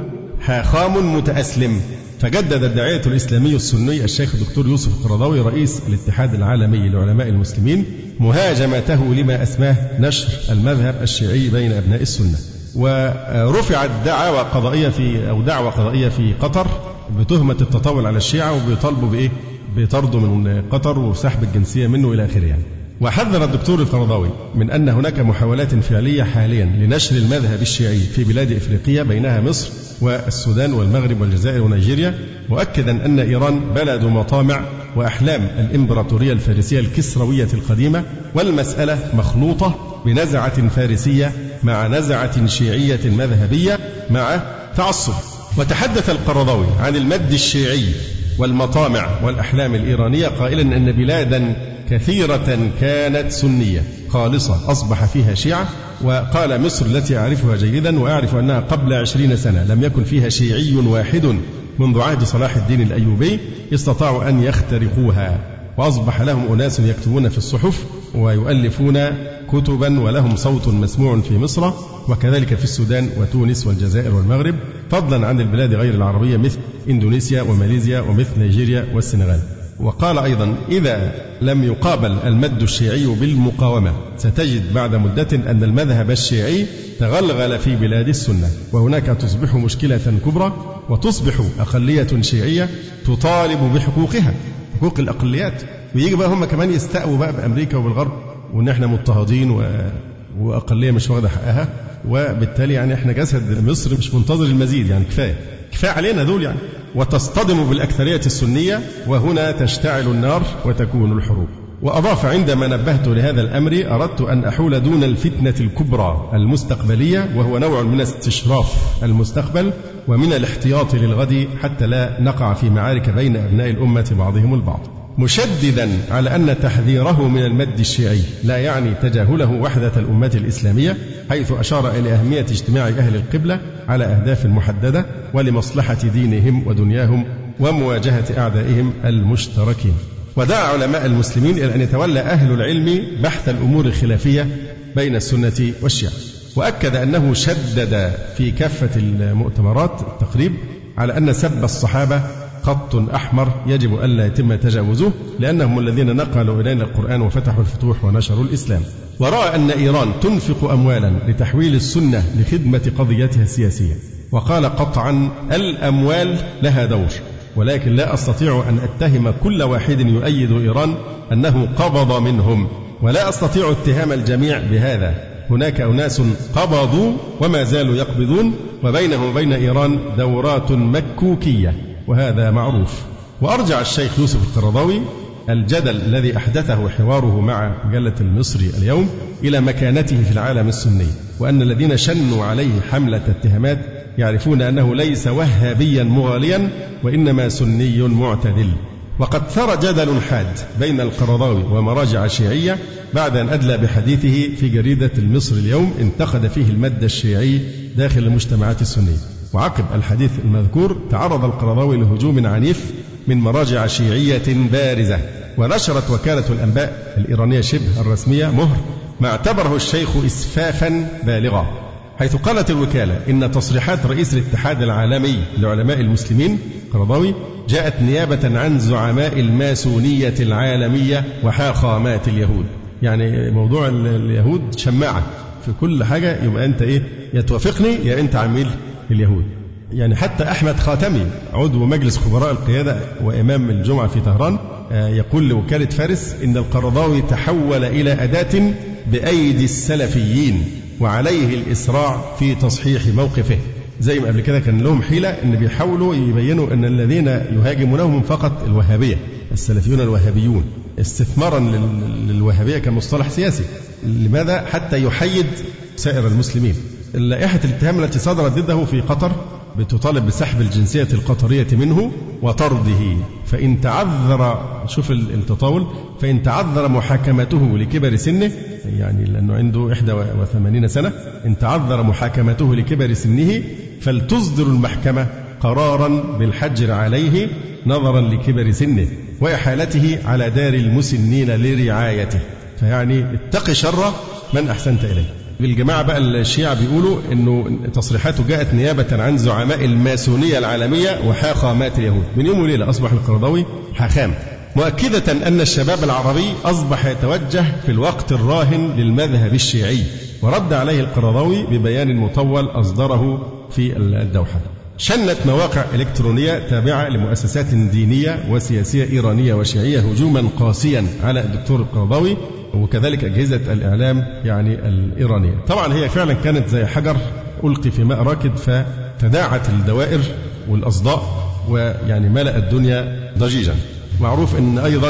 حاخام متأسلم. فجدد الداعية الإسلامي السني الشيخ الدكتور يوسف القرضاوي رئيس الاتحاد العالمي لعلماء المسلمين مهاجمته لما أسماه نشر المذهب الشيعي بين أبناء السنة. ورفعت دعوى قضائية في قطر بتهمة التطاول على الشيعة، وبيطالبوا بإيه؟ بطرده من قطر وسحب الجنسية منه إلى آخره يعني. وحذر الدكتور القرضاوي من أن هناك محاولات فعلية حاليا لنشر المذهب الشيعي في بلاد إفريقيا بينها مصر والسودان والمغرب والجزائر ونيجيريا، مؤكدا أن إيران بلد مطامع وأحلام الإمبراطورية الفارسية الكسروية القديمة، والمسألة مخلوطة بنزعة فارسية مع نزعة شيعية مذهبية مع تعصب. وتحدث القرضاوي عن المد الشيعي والمطامع والأحلام الإيرانية قائلا أن بلادا كثيرة كانت سنية خالصة أصبح فيها شيعة. وقال: مصر التي أعرفها جيدا وأعرف أنها قبل 20 سنة لم يكن فيها شيعي واحد منذ عهد صلاح الدين الأيوبي استطاعوا أن يخترقوها، وأصبح لهم أناس يكتبون في الصحف ويؤلفون كتبا ولهم صوت مسموع في مصر، وكذلك في السودان وتونس والجزائر والمغرب، فضلا عن البلاد غير العربية مثل إندونيسيا وماليزيا ومثل نيجيريا والسنغال. وقال أيضا: إذا لم يقابل المد الشيعي بالمقاومة ستجد بعد مدة أن المذهب الشيعي تغلغل في بلاد السنة، وهناك تصبح مشكلة كبرى، وتصبح أقلية شيعية تطالب بحقوقها، حقوق الأقليات، ويجي بقى هم كمان يستأووا بقى بأمريكا وبالغرب وإن احنا مضطهدين وأقلية مش واخدة حقها، وبالتالي يعني احنا جسد مصر مش منتظر المزيد، يعني كفاية علينا دول يعني. وتصطدم بالأكثرية السنية وهنا تشتعل النار وتكون الحروب. وأضاف: عندما نبهت لهذا الأمر أردت أن أحول دون الفتنة الكبرى المستقبلية، وهو نوع من استشراف المستقبل ومن الاحتياط للغد حتى لا نقع في معارك بين أبناء الأمة بعضهم البعض، مشددا على أن تحذيره من المد الشيعي لا يعني تجاهله وحدة الأمة الإسلامية، حيث أشار إلى أهمية اجتماع أهل القبلة على أهداف محددة ولمصلحة دينهم ودنياهم ومواجهة أعدائهم المشتركين. ودعا علماء المسلمين إلى أن يتولى أهل العلم بحث الأمور الخلافية بين السنة والشيعة. وأكد أنه شدد في كافة المؤتمرات التقريب على أن سب الصحابة خط أحمر يجب ألا يتم تجاوزه، لأنهم الذين نقلوا إلينا القرآن وفتحوا الفتوح ونشروا الإسلام. ورأى أن إيران تنفق أموالا لتحويل السنة لخدمة قضيتها السياسية، وقال قطعا: الأموال لها دور، ولكن لا أستطيع أن أتهم كل واحد يؤيد إيران أنه قبض منهم، ولا أستطيع اتهام الجميع بهذا. هناك أناس قبضوا وما زالوا يقبضون، وبينهم وبين إيران دورات مكوكية، وهذا معروف. وأرجع الشيخ يوسف القرضاوي الجدل الذي أحدثه حواره مع مجلة المصري اليوم إلى مكانته في العالم السني، وأن الذين شنوا عليه حملة اتهامات يعرفون أنه ليس وهابيا مغاليا، وإنما سني معتدل. وقد ثار جدل حاد بين القرضاوي ومراجع شيعية بعد أن أدلى بحديثه في جريدة المصري اليوم انتقد فيه المد الشيعي داخل المجتمعات السنية. وعقب الحديث المذكور تعرض القرضاوي لهجوم عنيف من مراجع شيعية بارزة، ونشرت وكالة الأنباء الإيرانية شبه الرسمية مهر ما اعتبره الشيخ إسفافا بالغا، حيث قالت الوكالة إن تصريحات رئيس الاتحاد العالمي لعلماء المسلمين قرضاوي جاءت نيابة عن زعماء الماسونية العالمية وحاخامات اليهود. يعني موضوع اليهود شماعة في كل حاجة، يبقى أنت يا توافقني يا أنت عميل اليهود. يعني حتى أحمد خاتمي عضو مجلس خبراء القيادة وإمام الجمعة في طهران يقول لوكالة فارس إن القرضاوي تحول إلى أداة بأيدي السلفيين، وعليه الإسراع في تصحيح موقفه. زي ما قبل كده كان لهم حيلة إن بيحاولوا يبينوا أن الذين يهاجمونهم فقط الوهابية، السلفيون الوهابيون، استثمارا للوهابية كمصطلح سياسي. لماذا؟ حتى يحيد سائر المسلمين. لائحة الاتهام التي صدرت ضده في قطر بتطالب بسحب الجنسية القطرية منه وطرده، فإن تعذر، شوف التطاول، فإن تعذر محاكمته لكبر سنه، يعني لأنه عنده 81 سنة، إن تعذر محاكمته لكبر سنه فلتصدر المحكمة قرارا بالحجر عليه نظرا لكبر سنه وإحالته على دار المسنين لرعايته. فيعني اتق شر من أحسنت إليه. بالجماعة بقى الشيعة بيقولوا إنه تصريحاته جاءت نيابة عن زعماء الماسونية العالمية وحاخامات اليهود. من يوم وليلة أصبح القرضاوي حاخام، مؤكدة أن الشباب العربي أصبح يتوجه في الوقت الراهن للمذهب الشيعي. ورد عليه القرضاوي ببيان مطول أصدره في الدوحة. شنت مواقع إلكترونية تابعة لمؤسسات دينية وسياسية إيرانية وشيعية هجوما قاسيا على الدكتور القرضاوي، وكذلك أجهزة الإعلام يعني الإيرانية. طبعا هي فعلا كانت زي حجر ألقي في ماء راكد، فتداعت الدوائر والأصداء ويعني ملأ الدنيا ضجيجا. معروف أن أيضا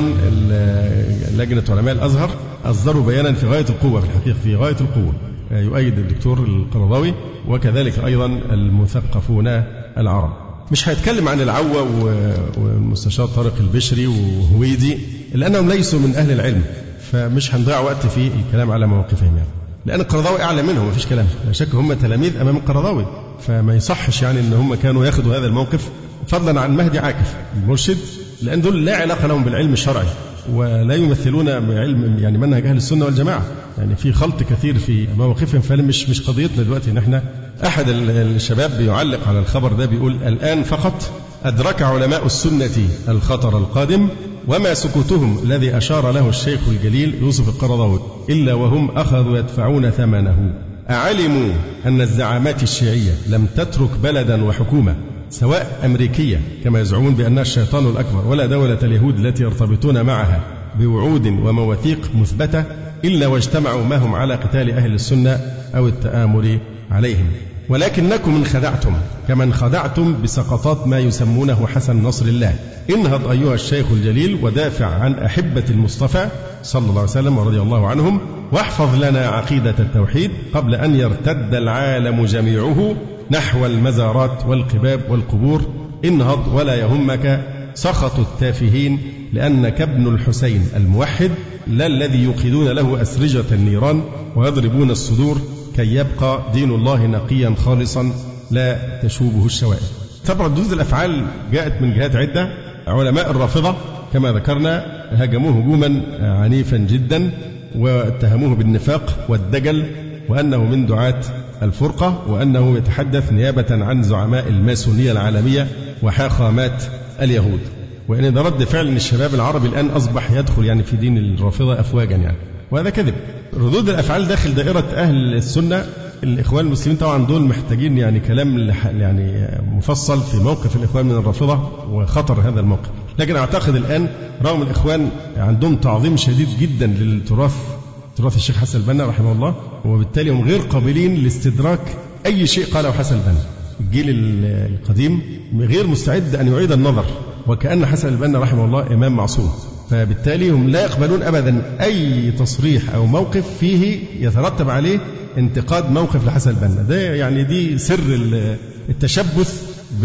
لجنة علماء الأزهر أصدروا بيانا في غاية القوة، في الحقيقة في غاية القوة، يؤيد الدكتور القرضاوي، وكذلك أيضا المثقفون العرب. مش هيتكلم عن العوة والمستشار طارق البشري وهويدي لأنهم ليسوا من أهل العلم، فمش هنضيع وقت في الكلام على مواقفهم يعني. لأن القرضاوي أعلى منهم، مفيش كلام، لا شك هم تلاميذ أمام القرضاوي، فما يصحش يعني إن هم كانوا ياخدوا هذا الموقف، فضلا عن مهدي عاكف المرشد، لأن دول لا علاقة لهم بالعلم الشرعي ولا يمثلون بعلم يعني منهج أهل السنة والجماعة. يعني في خلط كثير في مواقفهم، فمش قضيتنا دلوقتي إن احنا. أحد الشباب بيعلق على الخبر ده بيقول: الآن فقط أدرك علماء السنة الخطر القادم، وما سكوتهم الذي أشار له الشيخ الجليل يوسف القرضاوي إلا وهم أخذوا يدفعون ثمنه. أعلموا أن الزعامات الشيعية لم تترك بلدا وحكومة سواء أمريكية كما يزعمون بأنها الشيطان الأكبر، ولا دولة اليهود التي يرتبطون معها بوعود ومواثيق مثبتة، إلا واجتمعوا معهم على قتال أهل السنة أو التآمر عليهم. ولكنكم انخدعتم كمن خدعتم بسقطات ما يسمونه حسن نصر الله. انهض أيها الشيخ الجليل ودافع عن أحبة المصطفى صلى الله عليه وسلم ورضي الله عنهم، واحفظ لنا عقيدة التوحيد قبل أن يرتد العالم جميعه نحو المزارات والقباب والقبور. انهض ولا يهمك سخط التافهين، لأنك ابن الحسين الموحد، لا الذي يوقدون له أسرجة النيران ويضربون الصدور كي يبقى دين الله نقيا خالصا لا تشوبه الشوائب. طبعا ردود الأفعال جاءت من جهات عدة. علماء الرافضة كما ذكرنا هاجموه هجوما عنيفا جدا، واتهموه بالنفاق والدجل، وأنه من دعاة الفرقة، وأنه يتحدث نيابة عن زعماء الماسونية العالمية وحاخامات اليهود. وإن ده رد فعل إن الشباب العربي الآن أصبح يدخل يعني في دين الرافضة أفواجا يعني، وهذا كذب. ردود الأفعال داخل دائرة أهل السنة، الإخوان المسلمين طبعا دول محتاجين يعني كلام يعني مفصل في موقف الإخوان من الرافضة وخطر هذا الموقف. لكن أعتقد الآن رغم الإخوان عندهم تعظيم شديد جدا تراث الشيخ حسن البنا رحمه الله، وبالتالي هم غير قابلين لاستدراك أي شيء قاله حسن البنا. الجيل القديم غير مستعد أن يعيد النظر، وكأن حسن البنا رحمه الله إمام معصوم، فبالتالي هم لا يقبلون أبدا أي تصريح أو موقف فيه يترتب عليه انتقاد موقف لحسن البنا. ده يعني دي سر التشبث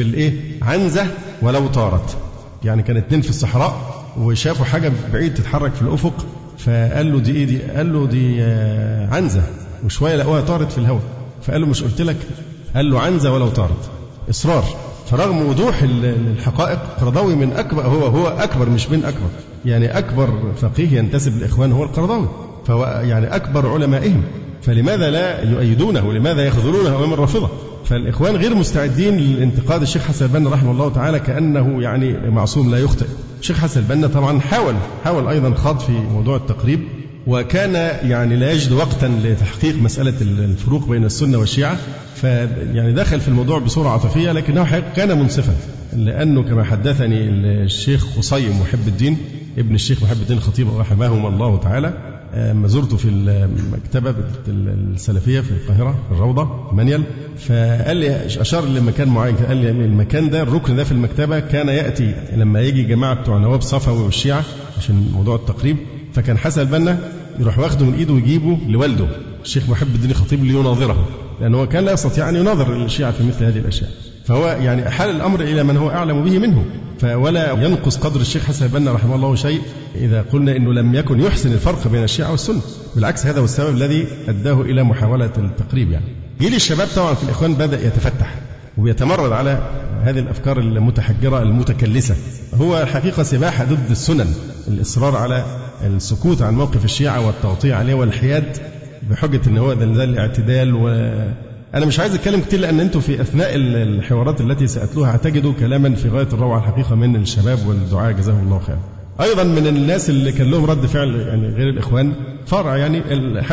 عنزة ولو طارت. يعني كان اتنين في الصحراء وشافوا حاجة بعيد تتحرك في الأفق، فقال له دي إيه دي؟ قال له دي عنزة، وشوية لقوها طارت في الهواء، فقال له مش قلت لك؟ قال له عنزة ولو طارت. إصرار. فرغم وضوح الحقائق القرضاوي من أكبر، هو أكبر مش من أكبر، يعني أكبر فقيه ينتسب للإخوان هو القرضاوي، فهو يعني أكبر علمائهم، فلماذا لا يؤيدونه ولماذا يخذلونه أمام الرافضة؟ فالإخوان غير مستعدين لانتقاد الشيخ حسن البنا رحمه الله تعالى كأنه يعني معصوم لا يخطئ. الشيخ حسن البنا طبعا حاول أيضا خاض في موضوع التقريب، وكان يعني لا يجد وقتا لتحقيق مسألة الفروق بين السنة والشيعة، فيعني دخل في الموضوع بصورة عاطفية، لكنه كان منصفا، لأنه كما حدثني الشيخ خصيم محب الدين ابن الشيخ محب الدين الخطيب رحمه الله تعالى، ما زرته في المكتبة السلفية في القاهرة في الروضة منيل، فقال لي أشار لمكان معين، قال لي المكان ده الركن ده في المكتبة كان يأتي لما يجي جماعة بتوع نواب صفوي والشيعة عشان موضوع التقريب، فكان حسن البنا يروح واخده من إيده ويجيبه لوالده الشيخ محب الدين الخطيب ليناظره، لأنه كان لا يستطيع أن يناظر الشيعة في مثل هذه الأشياء، فهو يعني حال الأمر إلى من هو أعلم به منه، ولا ينقص قدر الشيخ حسن البنا رحمه الله شيء إذا قلنا إنه لم يكن يحسن الفرق بين الشيعة والسنة، بالعكس هذا هو السبب الذي أداه إلى محاولة التقريب. يعني جيل الشباب طبعا في الإخوان بدأ يتفتح ويتمرد على هذه الأفكار المتحجرة المتكلسة، هو الحقيقة سباحة ضد السنن، الإصرار على السكوت عن موقف الشيعة والتغطية عليه والحياد بحجة إن هو ده الاعتدال. أنا مش عايز أتكلم كتير لأن أنتم في أثناء الحوارات التي سأتلوها هتجدوا كلاما في غاية الروعة الحقيقة من الشباب والدعاء جزاهم الله خير. أيضا من الناس اللي كان لهم رد فعل يعني غير الإخوان فرع يعني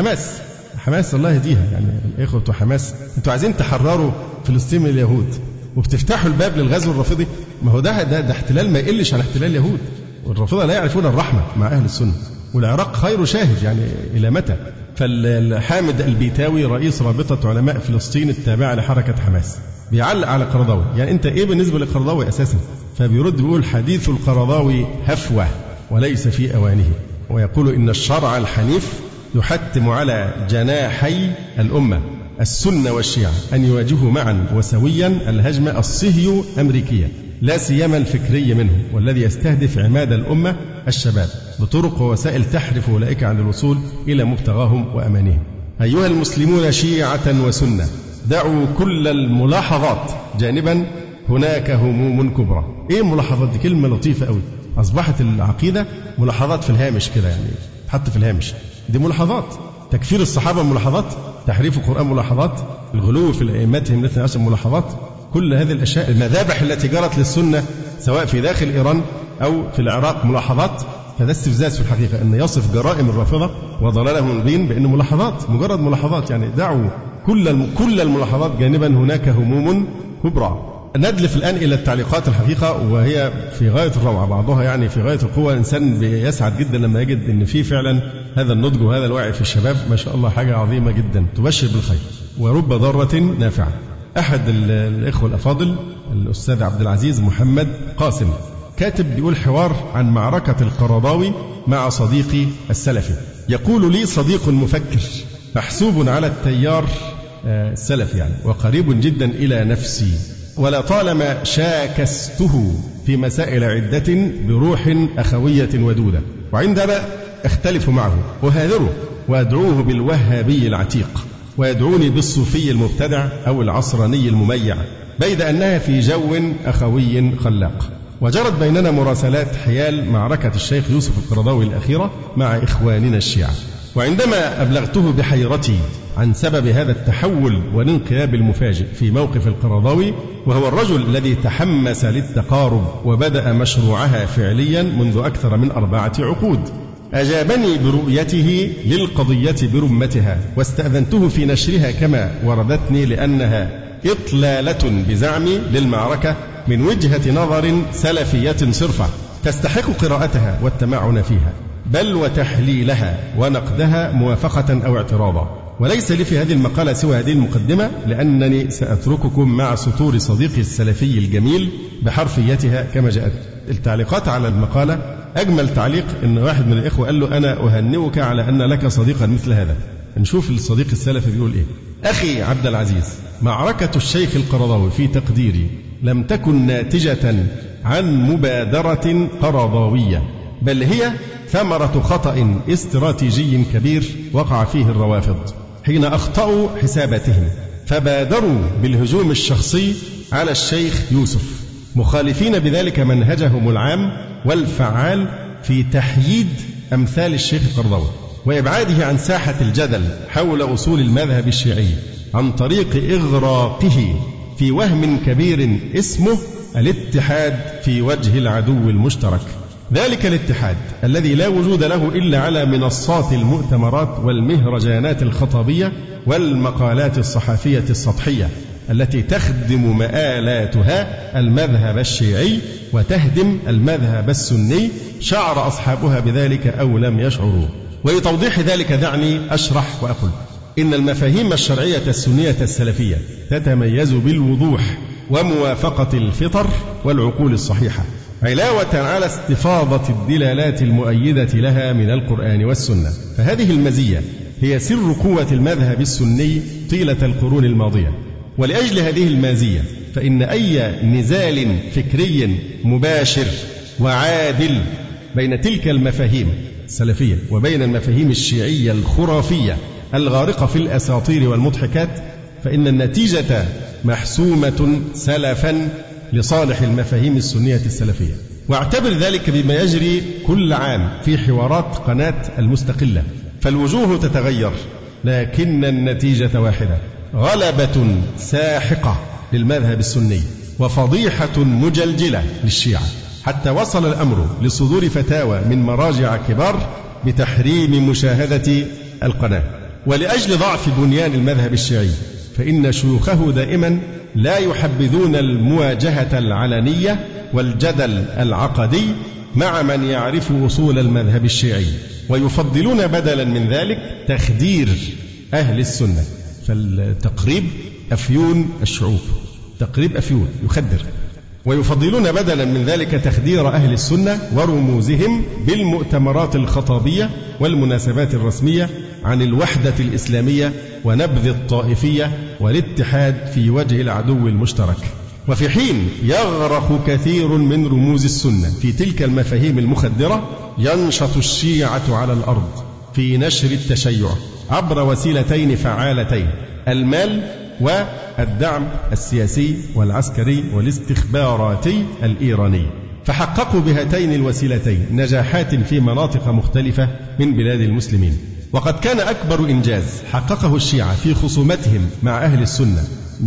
حماس الله يهديها، يعني الإخوة بتوع حماس أنتوا عايزين تحرروا فلسطين من اليهود وبتفتحوا الباب للغزو الرافضي، ما هو ده احتلال ما يقلش عن احتلال اليهود، والرافضة لا يعرفون الرحمة مع أهل السنة، والعراق خير شاهد يعني إلى متى؟ فالحامد البيتاوي رئيس رابطة علماء فلسطين التابعة لحركة حماس بيعلق على القرضاوي، يعني أنت إيه بالنسبة للقرضاوي أساسا؟ فبيرد بيقول حديث القرضاوي هفوة وليس في أوانه، ويقول إن الشرع الحنيف يحتم على جناحي الأمة السنة والشيعة أن يواجهوا معا وسويا الهجمة الصهيو أمريكية، لا سيما الفكري منه، والذي يستهدف عماد الأمة الشباب بطرق ووسائل تحرف أولئك عن الوصول إلى مبتغاهم وأمانهم. أيها المسلمون شيعة وسنة، دعوا كل الملاحظات جانبا، هناك هموم كبرى. إيه الملاحظات دي؟ كلمة لطيفة قوي، أصبحت العقيدة ملاحظات في الهامش كده، يعني حط في الهامش، دي ملاحظات. تكفير الصحابة ملاحظات، تحريف القرآن ملاحظات، الغلو في الأئمتهم الاثني عشر ملاحظات، كل هذه الأشياء، المذابح التي جرت للسنة سواء في داخل إيران أو في العراق ملاحظات. فده استفزاز في الحقيقة أن يصف جرائم الرافضة وضلالهم المبين بأنه ملاحظات، مجرد ملاحظات، يعني دعوا كل الملاحظات جانبا، هناك هموم كبرى. ندلف الآن إلى التعليقات الحقيقة، وهي في غاية الروعة، بعضها يعني في غاية القوة. إنسان بيسعد جدا لما يجد أن في فعلا هذا النضج وهذا الوعي في الشباب، ما شاء الله حاجة عظيمة جدا تبشر بالخير ورب ضارة نافعة. أحد الإخوة الأفاضل الأستاذ عبد العزيز محمد قاسم كاتب بيقول حوار عن معركة القرضاوي مع صديقي السلفي. يقول لي صديق مفكر محسوب على التيار السلفي يعني، وقريب جدا إلى نفسي، ولا طالما شاكسته في مسائل عدة بروح أخوية ودودة، وعندما أختلف معه أهاذره وأدعوه بالوهابي العتيق، ويدعوني بالصوفي المبتدع أو العصراني المميع، بيد أنها في جو أخوي خلاق. وجرت بيننا مراسلات حيال معركة الشيخ يوسف القرضاوي الأخيرة مع إخواننا الشيعة، وعندما أبلغته بحيرتي عن سبب هذا التحول والانقلاب المفاجئ في موقف القرضاوي، وهو الرجل الذي تحمس للتقارب وبدأ مشروعها فعليا منذ أكثر من 4 عقود. أجابني برؤيته للقضية برمتها، واستأذنته في نشرها كما وردتني، لأنها إطلالة بزعمي للمعركة من وجهة نظر سلفية صرفة تستحق قراءتها والتمعن فيها، بل وتحليلها ونقدها موافقة أو اعتراضا. وليس لي في هذه المقالة سوى هذه المقدمة، لأنني سأترككم مع سطور صديقي السلفي الجميل بحرفيتها كما جاءت. التعليقات على المقالة، أجمل تعليق إن واحد من الإخوة قال له: أنا أهنئك على أن لك صديقا مثل هذا. نشوف الصديق السلفي بيقول إيه. أخي عبد العزيز، معركة الشيخ القرضاوي في تقديري لم تكن ناتجة عن مبادرة قرضاوية، بل هي ثمرة خطأ استراتيجي كبير وقع فيه الروافض حين أخطأوا حساباتهم، فبادروا بالهجوم الشخصي على الشيخ يوسف، مخالفين بذلك منهجهم العام والفعال في تحييد أمثال الشيخ القرضاوي وإبعاده عن ساحة الجدل حول أصول المذهب الشيعي، عن طريق إغراقه في وهم كبير اسمه الاتحاد في وجه العدو المشترك. ذلك الاتحاد الذي لا وجود له إلا على منصات المؤتمرات والمهرجانات الخطابية والمقالات الصحفية السطحية التي تخدم مآلاتها المذهب الشيعي وتهدم المذهب السني، شعر أصحابها بذلك أو لم يشعروا. ولتوضيح ذلك دعني أشرح وأقول إن المفاهيم الشرعية السنية السلفية تتميز بالوضوح وموافقة الفطر والعقول الصحيحة، علاوة على استفاضة الدلالات المؤيدة لها من القرآن والسنة. فهذه المزية هي سر قوة المذهب السني طيلة القرون الماضية. ولأجل هذه المزية فإن أي نزال فكري مباشر وعادل بين تلك المفاهيم السلفية وبين المفاهيم الشيعية الخرافية الغارقة في الأساطير والمضحكات، فإن النتيجة محسومة سلفا لصالح المفاهيم السنية السلفية. واعتبر ذلك بما يجري كل عام في حوارات قناة المستقلة، فالوجوه تتغير لكن النتيجة واحدة: غلبة ساحقة للمذهب السني وفضيحة مجلجلة للشيعة، حتى وصل الأمر لصدور فتاوى من مراجع كبار بتحريم مشاهدة القناة. ولأجل ضعف بنيان المذهب الشيعي فإن شيوخه دائما لا يحبذون المواجهة العلنية والجدل العقدي مع من يعرف أصول المذهب الشيعي، ويفضلون بدلا من ذلك تخدير أهل السنة. فالتقريب أفيون الشعوب، تقريب أفيون يخدر، ويفضلون بدلا من ذلك تخدير أهل السنة ورموزهم بالمؤتمرات الخطابية والمناسبات الرسمية عن الوحدة الإسلامية ونبذ الطائفية والاتحاد في وجه العدو المشترك. وفي حين يغرق كثير من رموز السنة في تلك المفاهيم المخدرة، ينشط الشيعة على الأرض في نشر التشيع عبر وسيلتين فعالتين: المال والدعم السياسي والعسكري والاستخباراتي الإيراني. فحققوا بهاتين الوسيلتين نجاحات في مناطق مختلفة من بلاد المسلمين. وقد كان أكبر إنجاز حققه الشيعة في خصومتهم مع أهل السنة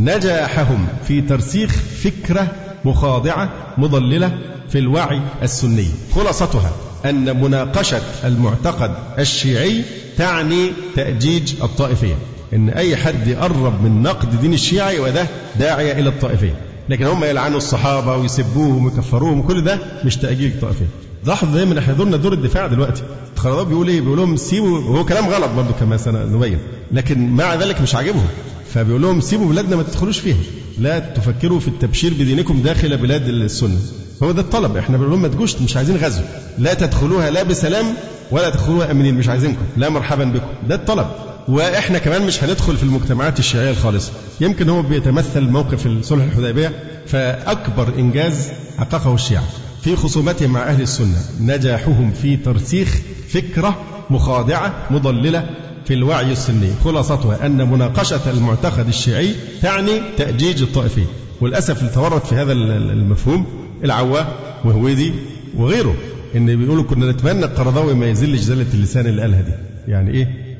نجاحهم في ترسيخ فكرة مخاضعة مضللة في الوعي السني، خلاصتها أن مناقشة المعتقد الشيعي تعني تأجيج الطائفية، إن أي حد يقرب من نقد دين الشيعي وده داعية إلى الطائفية، لكن هم يلعنوا الصحابة ويسبوهم ويكفروهم وكل ده مش تأجيج طائفية. لاحظ دايما احنا دورنا دور الدفاع دلوقتي. القرضاوي بيقول ايه؟ بيقول لهم سيبوا، وهو كلام غلط برضه كما سنبين، لكن مع ذلك مش عاجبهم، فبيقول لهم سيبوا بلادنا ما تدخلوش فيها، لا تفكروا في التبشير بدينكم داخل بلاد السنة. هو ده الطلب، احنا بنقول لهم ما تجوش، مش عايزين غزو، لا تدخلوها لا بسلام ولا تدخلوها امنين، مش عايزينكم، لا مرحبا بكم، ده الطلب. واحنا كمان مش هندخل في المجتمعات الشيعية الخالصة. يمكن هو بيتمثل موقف الصلح الحديبية. فأكبر إنجاز حققه الشيعة في خصومتهم مع أهل السنة نجاحهم في ترسيخ فكرة مخاضعة مضللة في الوعي السني، خلاصتها أن مناقشة المعتقد الشيعي تعني تأجيج الطائفية. والأسف اللي تورط في هذا المفهوم العوا وهويدي وغيره، إن بيقولوا كنا نتمنى القرضاوي ما يزلش زلة اللسان اللي قالها دي. يعني إيه؟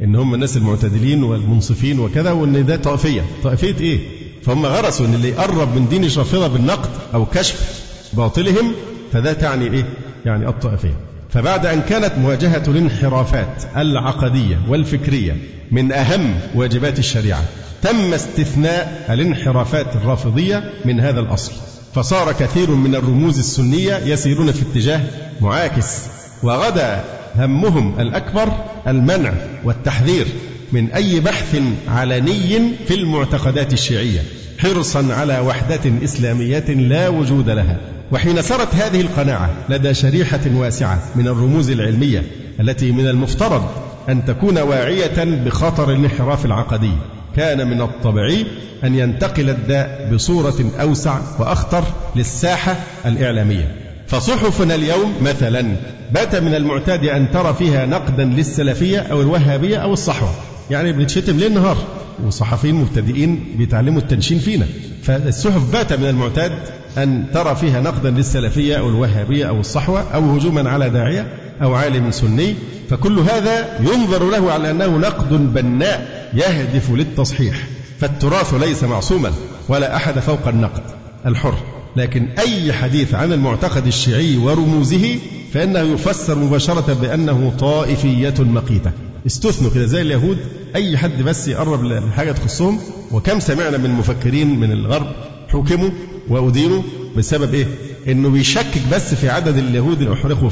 إن هم الناس المعتدلين والمنصفين وكذا، وإن ده طائفية إيه؟ فهم غرسوا إن اللي يقرب من دين الرافضة بالنقد أو كشف باطلهم فده تعني إيه؟ يعني الطائفية. فبعد أن كانت مواجهة الانحرافات العقدية والفكرية من أهم واجبات الشريعة، تم استثناء الانحرافات الرافضية من هذا الأصل، فصار كثير من الرموز السنية يسيرون في اتجاه معاكس، وغدا همهم الأكبر المنع والتحذير من أي بحث علني في المعتقدات الشيعية، حرصا على وحدة إسلامية لا وجود لها. وحين سرت هذه القناعة لدى شريحة واسعة من الرموز العلمية التي من المفترض أن تكون واعية بخطر الانحراف العقدي، كان من الطبيعي أن ينتقل الداء بصورة أوسع وأخطر للساحة الإعلامية. فصحفنا اليوم مثلا بات من المعتاد أن ترى فيها نقدا للسلفية أو الوهابية أو الصحوة، يعني بنتشتم ليل نهار، وصحفيين مبتدئين بيتعلموا التنشين فينا. فالصحف بات من المعتاد أن ترى فيها نقدا للسلفية أو الوهابية أو الصحوة أو هجوما على داعية أو عالم سني، فكل هذا ينظر له على أنه نقد بناء يهدف للتصحيح. فالتراث ليس معصوما ولا أحد فوق النقد الحر، لكن أي حديث عن المعتقد الشيعي ورموزه فإنه يفسر مباشرة بأنه طائفية مقيتة. استثنوا كده زي اليهود، أي حد بس يقرب لحاجة تخصهم. وكم سمعنا من مفكرين من الغرب حكموا وأدينوا بسبب إيه؟ إنه بيشكك بس في عدد اليهود اللي أحرقوا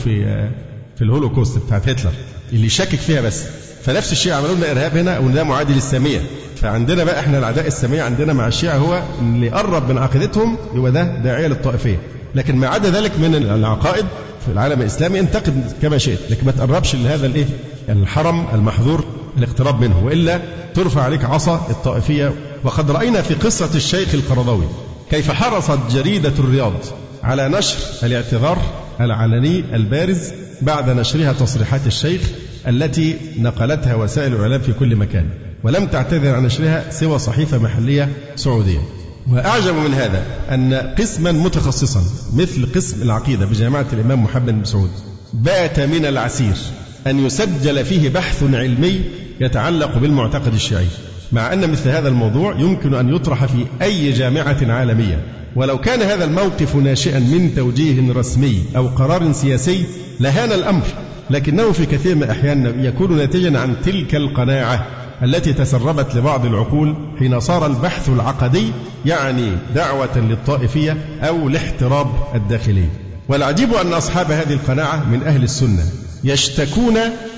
في الهولوكوست بتاعت هتلر، اللي يشكك فيها بس. فنفس الشيء عملوا لنا إرهاب هنا، وده معادل السامية. فعندنا بقى إحنا العداء السامية عندنا مع الشيعة هو اللي يقرب من عقيدتهم يبقى ده داعية للطائفية. لكن ما عدا ذلك من العقائد في العالم الإسلامي انتقد كما شئت، لكن ما تقربش لهذا الإيه؟ الحرم المحظور الاقتراب منه، وإلا ترفع عليك عصا الطائفية. وقد رأينا في قصة الشيخ القرضاوي كيف حرصت جريدة الرياض على نشر الاعتذار العلني البارز بعد نشرها تصريحات الشيخ التي نقلتها وسائل الإعلام في كل مكان، ولم تعتذر عن نشرها سوى صحيفة محلية سعودية. وأعجب من هذا أن قسما متخصصا مثل قسم العقيدة بجامعة الإمام محمد بن سعود بات من العسير أن يسجل فيه بحث علمي يتعلق بالمعتقد الشيعي، مع أن مثل هذا الموضوع يمكن أن يطرح في أي جامعة عالمية. ولو كان هذا الموقف ناشئا من توجيه رسمي أو قرار سياسي لهان الأمر، لكنه في كثير من الأحيان يكون ناتجا عن تلك القناعة التي تسربت لبعض العقول حين صار البحث العقدي يعني دعوة للطائفية أو الاحتراب الداخلي. والعجيب أن أصحاب هذه القناعة من أهل السنة يشتكون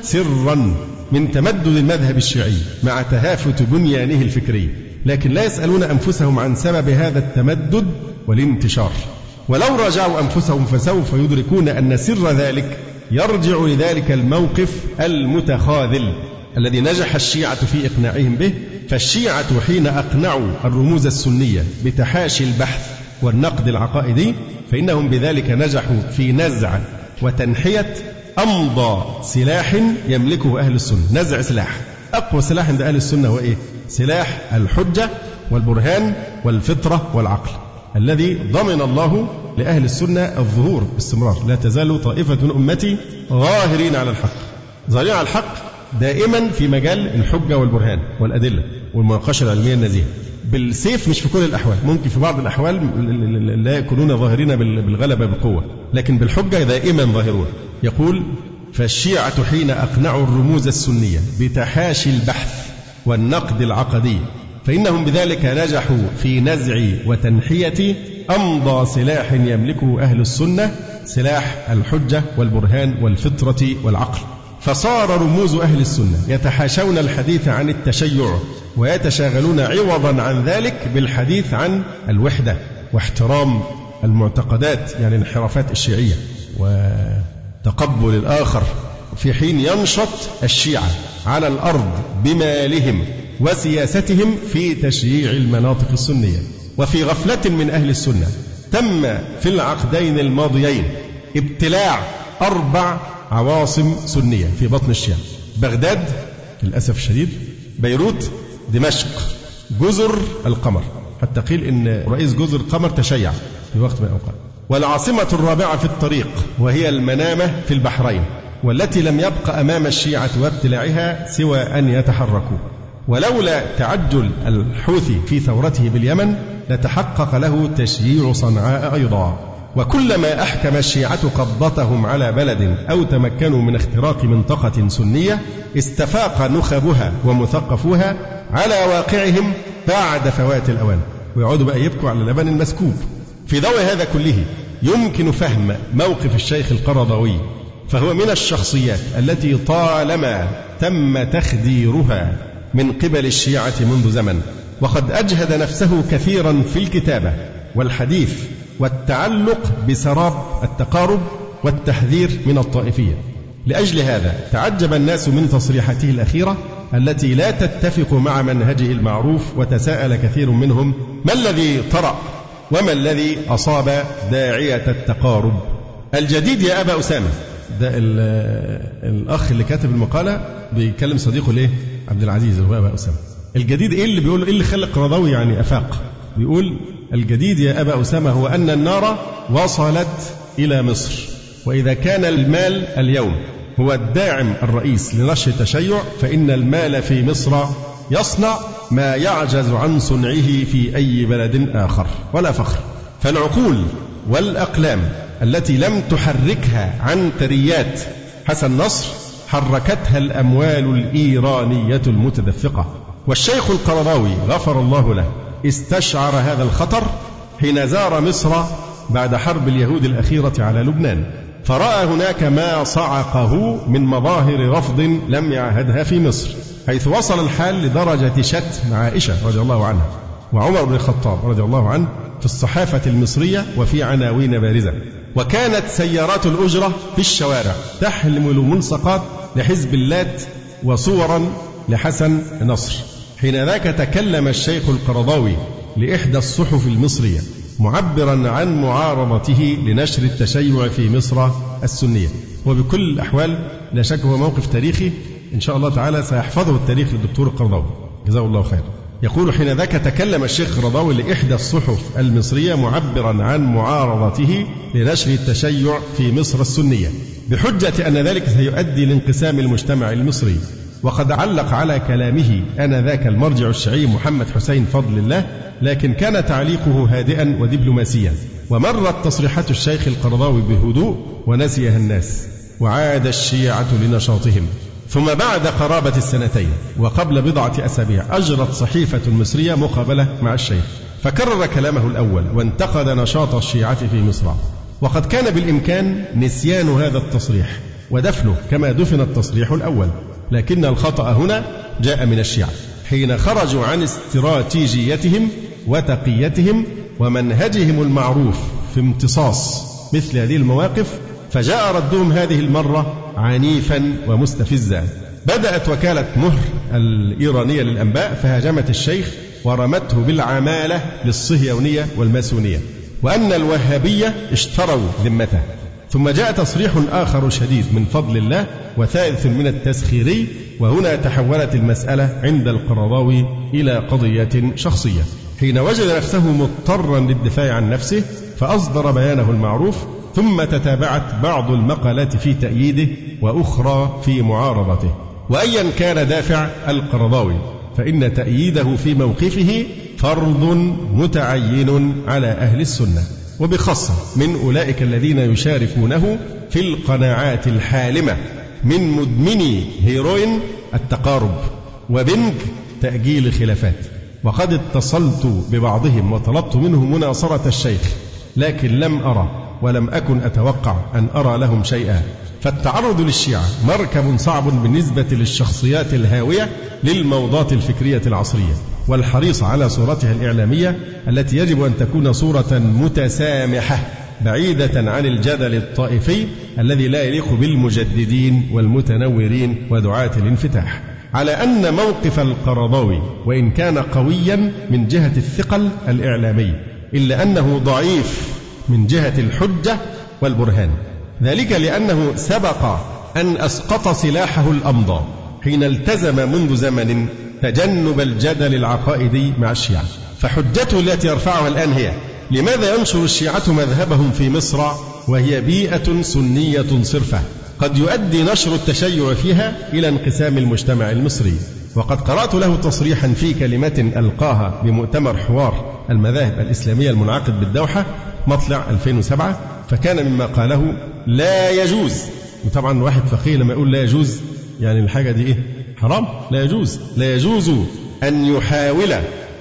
سرا من تمدد المذهب الشيعي مع تهافت بنيانه الفكري، لكن لا يسألون أنفسهم عن سبب هذا التمدد والانتشار. ولو راجعوا أنفسهم فسوف يدركون أن سر ذلك يرجع لذلك الموقف المتخاذل الذي نجح الشيعة في إقناعهم به. فالشيعة حين أقنعوا الرموز السنية بتحاشي البحث والنقد العقائدي فإنهم بذلك نجحوا في نزع وتنحية أمضى سلاح يملكه أهل السنة. نزع سلاح، أقوى سلاح عند أهل السنة هو إيه؟ سلاح الحجة والبرهان والفطرة والعقل، الذي ضمن الله لأهل السنة الظهور باستمرار. لا تزال طائفة من أمتي ظاهرين على الحق. ظاهرين على الحق دائما في مجال الحجة والبرهان والأدلة والمناقشة العلمية النزيهة بالسيف، مش في كل الأحوال، ممكن في بعض الأحوال لا يكونون ظاهرين بالغلبة بالقوة، لكن بالحجة دائما ظاهرون. يقول: فالشيعة حين أقنعوا الرموز السنية بتحاشي البحث والنقد العقدي فإنهم بذلك نجحوا في نزع وتنحية أمضى سلاح يملكه أهل السنة، سلاح الحجة والبرهان والفطرة والعقل. فصار رموز أهل السنة يتحاشون الحديث عن التشيع ويتشاغلون عوضا عن ذلك بالحديث عن الوحدة واحترام المعتقدات، يعني الانحرافات الشيعية وتقبل الآخر، في حين ينشط الشيعة على الأرض بمالهم وسياستهم في تشييع المناطق السنية. وفي غفلة من أهل السنة تم في العقدين الماضيين ابتلاع 4 عواصم سنية في بطن الشيعة: بغداد للأسف الشديد، بيروت، دمشق، جزر القمر، حتى قيل إن رئيس جزر القمر تشيع في وقت من الأوقات، والعاصمة الرابعة في الطريق وهي المنامة في البحرين. والتي لم يبق أمام الشيعة وابتلاعها سوى أن يتحركوا. ولولا تعجل الحوثي في ثورته باليمن لتحقق له تشييع صنعاء أيضا. وكلما أحكم الشيعة قبضتهم على بلد أو تمكنوا من اختراق منطقة سنية استفاق نخبها ومثقفوها على واقعهم بعد فوات الأوان، ويقعدوا بقى يبكوا على اللبن المسكوب. في ضوء هذا كله يمكن فهم موقف الشيخ القرضاوي، فهو من الشخصيات التي طالما تم تخديرها من قبل الشيعة منذ زمن، وقد أجهد نفسه كثيرا في الكتابة والحديث والتعلق بسراب التقارب والتحذير من الطائفية. لأجل هذا تعجب الناس من تصريحاته الأخيرة التي لا تتفق مع منهجه المعروف، وتساءل كثير منهم ما الذي طرأ وما الذي أصاب داعية التقارب. الجديد يا أبا أسامة، ده الأخ اللي كاتب المقالة بيكلم صديقه ليه عبد العزيز هو أبا أسامة. الجديد إيه اللي بيقوله، إيه اللي خلى القرضاوي يعني أفاق؟ بيقول الجديد يا أبا أسامة هو أن النار وصلت إلى مصر، وإذا كان المال اليوم هو الداعم الرئيس لنشر التشيع، فإن المال في مصر يصنع ما يعجز عن صنعه في أي بلد آخر ولا فخر. فالعقول والأقلام التي لم تحركها عن ثريات حسن نصر حركتها الأموال الإيرانية المتدفقة. والشيخ القرضاوي غفر الله له استشعر هذا الخطر حين زار مصر بعد حرب اليهود الأخيرة على لبنان، فرأى هناك ما صعقه من مظاهر رفض لم يعهدها في مصر، حيث وصل الحال لدرجة شتم عائشة رضي الله عنها وعمر بن الخطاب رضي الله عنه في الصحافة المصرية وفي عناوين بارزة. وكانت سيارات الأجرة في الشوارع تحمل ملصقات لحزب اللات وصورا لحسن نصر. حينذاك تكلم الشيخ القرضاوي لإحدى الصحف المصرية معبرا عن معارضته لنشر التشيع في مصر السنية. وبكل الأحوال لا شك هو موقف تاريخي إن شاء الله تعالى سيحفظه التاريخ للدكتور القرضاوي جزاه الله خير. يقول حينذاك تكلم الشيخ القرضاوي لإحدى الصحف المصرية معبرا عن معارضته لنشر التشيع في مصر السنية بحجة أن ذلك سيؤدي لانقسام المجتمع المصري. وقد علق على كلامه آنذاك المرجع الشيعي محمد حسين فضل الله، لكن كان تعليقه هادئا ودبلوماسيا. ومرت تصريحات الشيخ القرضاوي بهدوء ونسيها الناس، وعاد الشيعة لنشاطهم. ثم بعد قرابة السنتين وقبل بضعة أسابيع أجرت صحيفة مصرية مقابلة مع الشيخ، فكرر كلامه الأول وانتقد نشاط الشيعة في مصر. وقد كان بالإمكان نسيان هذا التصريح ودفنه كما دفن التصريح الأول، لكن الخطأ هنا جاء من الشيعة حين خرجوا عن استراتيجيتهم وتقيتهم ومنهجهم المعروف في امتصاص مثل هذه المواقف، فجاء ردهم هذه المرة عنيفا ومستفزا. بدأت وكالة مهر الإيرانية للأنباء فهاجمت الشيخ ورمته بالعمالة للصهيونية والماسونية، وأن الوهابية اشتروا ذمته. ثم جاء تصريح آخر شديد من فضل الله وثالث من التسخيري، وهنا تحولت المسألة عند القرضاوي إلى قضية شخصية، حين وجد نفسه مضطرا للدفاع عن نفسه فأصدر بيانه المعروف، ثم تتابعت بعض المقالات في تأييده وأخرى في معارضته. وأيا كان دافع القرضاوي فإن تأييده في موقفه فرض متعين على أهل السنة، وبخاصة من أولئك الذين يشاركونه في القناعات الحالمة من مدمني هيروين التقارب وبنج تأجيل الخلافات. وقد اتصلت ببعضهم وطلبت منهم مناصرة الشيخ، لكن لم أرى ولم أكن أتوقع أن أرى لهم شيئا. فالتعرض للشيعة مركب صعب بالنسبة للشخصيات الهاوية للموضات الفكرية العصرية، والحريص على صورتها الإعلامية التي يجب أن تكون صورة متسامحة بعيدة عن الجدل الطائفي الذي لا يليق بالمجددين والمتنورين ودعاة الانفتاح. على أن موقف القرضاوي وإن كان قويا من جهة الثقل الإعلامي، إلا أنه ضعيف من جهة الحجة والبرهان، ذلك لأنه سبق أن أسقط سلاحه الأمضى حين التزم منذ زمن تجنب الجدل العقائدي مع الشيعة. فحجته التي يرفعها الآن هي: لماذا ينشر الشيعة مذهبهم في مصر وهي بيئة سنية صرفة قد يؤدي نشر التشيع فيها إلى انقسام المجتمع المصري. وقد قرأت له تصريحا في كلمة ألقاها بمؤتمر حوار المذاهب الإسلامية المنعقد بالدوحة مطلع 2007، فكان مما قاله: لا يجوز. وطبعا واحد فقيه لما يقول لا يجوز يعني الحاجة دي إيه؟ حرام. لا يجوز أن يحاول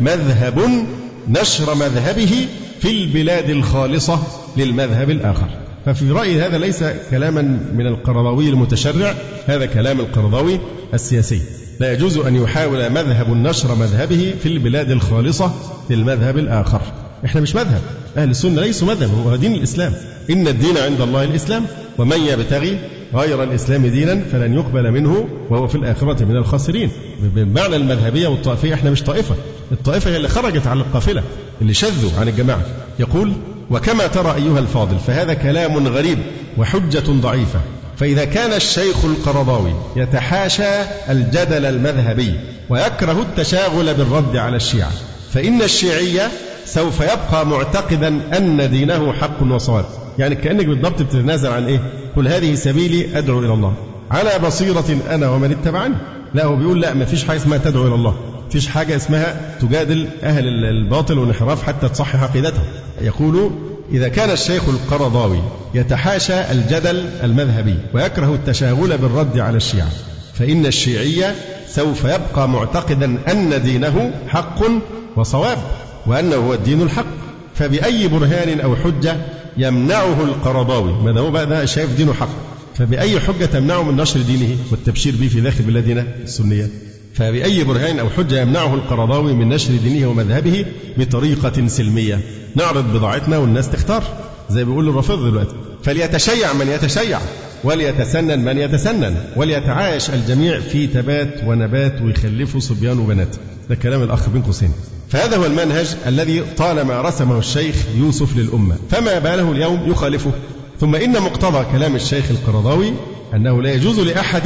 مذهب نشر مذهبه في البلاد الخالصة للمذهب الآخر. ففي رأيي هذا ليس كلاما من القرضاوي المتشرع، هذا كلام القرضاوي السياسي. لا يجوز أن يحاول مذهب نشر مذهبه في البلاد الخالصة للمذهب الآخر. إحنا مش مذهب، أهل السنة ليسوا مذهب، هو دين الإسلام. إن الدين عند الله الإسلام، ومن يبتغي غير الإسلام دينا فلن يقبل منه وهو في الآخرة من الخاسرين. بمعنى المذهبية والطائفية إحنا مش طائفة، الطائفة هي اللي خرجت على القافلة، اللي شذوا عن الجماعة. يقول: وكما ترى أيها الفاضل فهذا كلام غريب وحجة ضعيفة. فإذا كان الشيخ القرضاوي يتحاشى الجدل المذهبي ويكره التشاغل بالرد على الشيعة، فإن الشيعية سوف يبقى معتقدا أن دينه حق وصواب. يعني كأنك بالضبط بتتنازل عن إيه؟ قل هذه سبيلي أدعو إلى الله على بصيرة أنا ومن اتبعني. لا، هو بيقول لا، ما فيش حاجة اسمها تدعو إلى الله، فيش حاجة اسمها تجادل أهل الباطل والانحراف حتى تصحح عقيدتهم. يقول: إذا كان الشيخ القرضاوي يتحاشى الجدل المذهبي ويكره التشاغل بالرد على الشيعة، فإن الشيعية سوف يبقى معتقدا أن دينه حق وصواب وأنه هو الدين الحق. فبأي برهان أو حجة يمنعه القرضاوي، ما دام هو بقى شايف دينه حق، فبأي حجة تمنعه من نشر دينه والتبشير به في داخل بلادنا السنية؟ فبأي برهان أو حجة يمنعه القرضاوي من نشر دينه ومذهبه بطريقة سلمية؟ نعرض بضاعتنا والناس تختار، زي بيقول الرافضة دلوقتي: فليتشيع من يتشيع وليتسنن من يتسنن وليتعايش الجميع في تبات ونبات ويخلفوا صبيان وبنات. ده كلام الأخ بين قوسين. فهذا هو المنهج الذي طالما رسمه الشيخ يوسف للأمة، فما باله اليوم يخالفه؟ ثم إن مقتضى كلام الشيخ القرضاوي أنه لا يجوز لأحد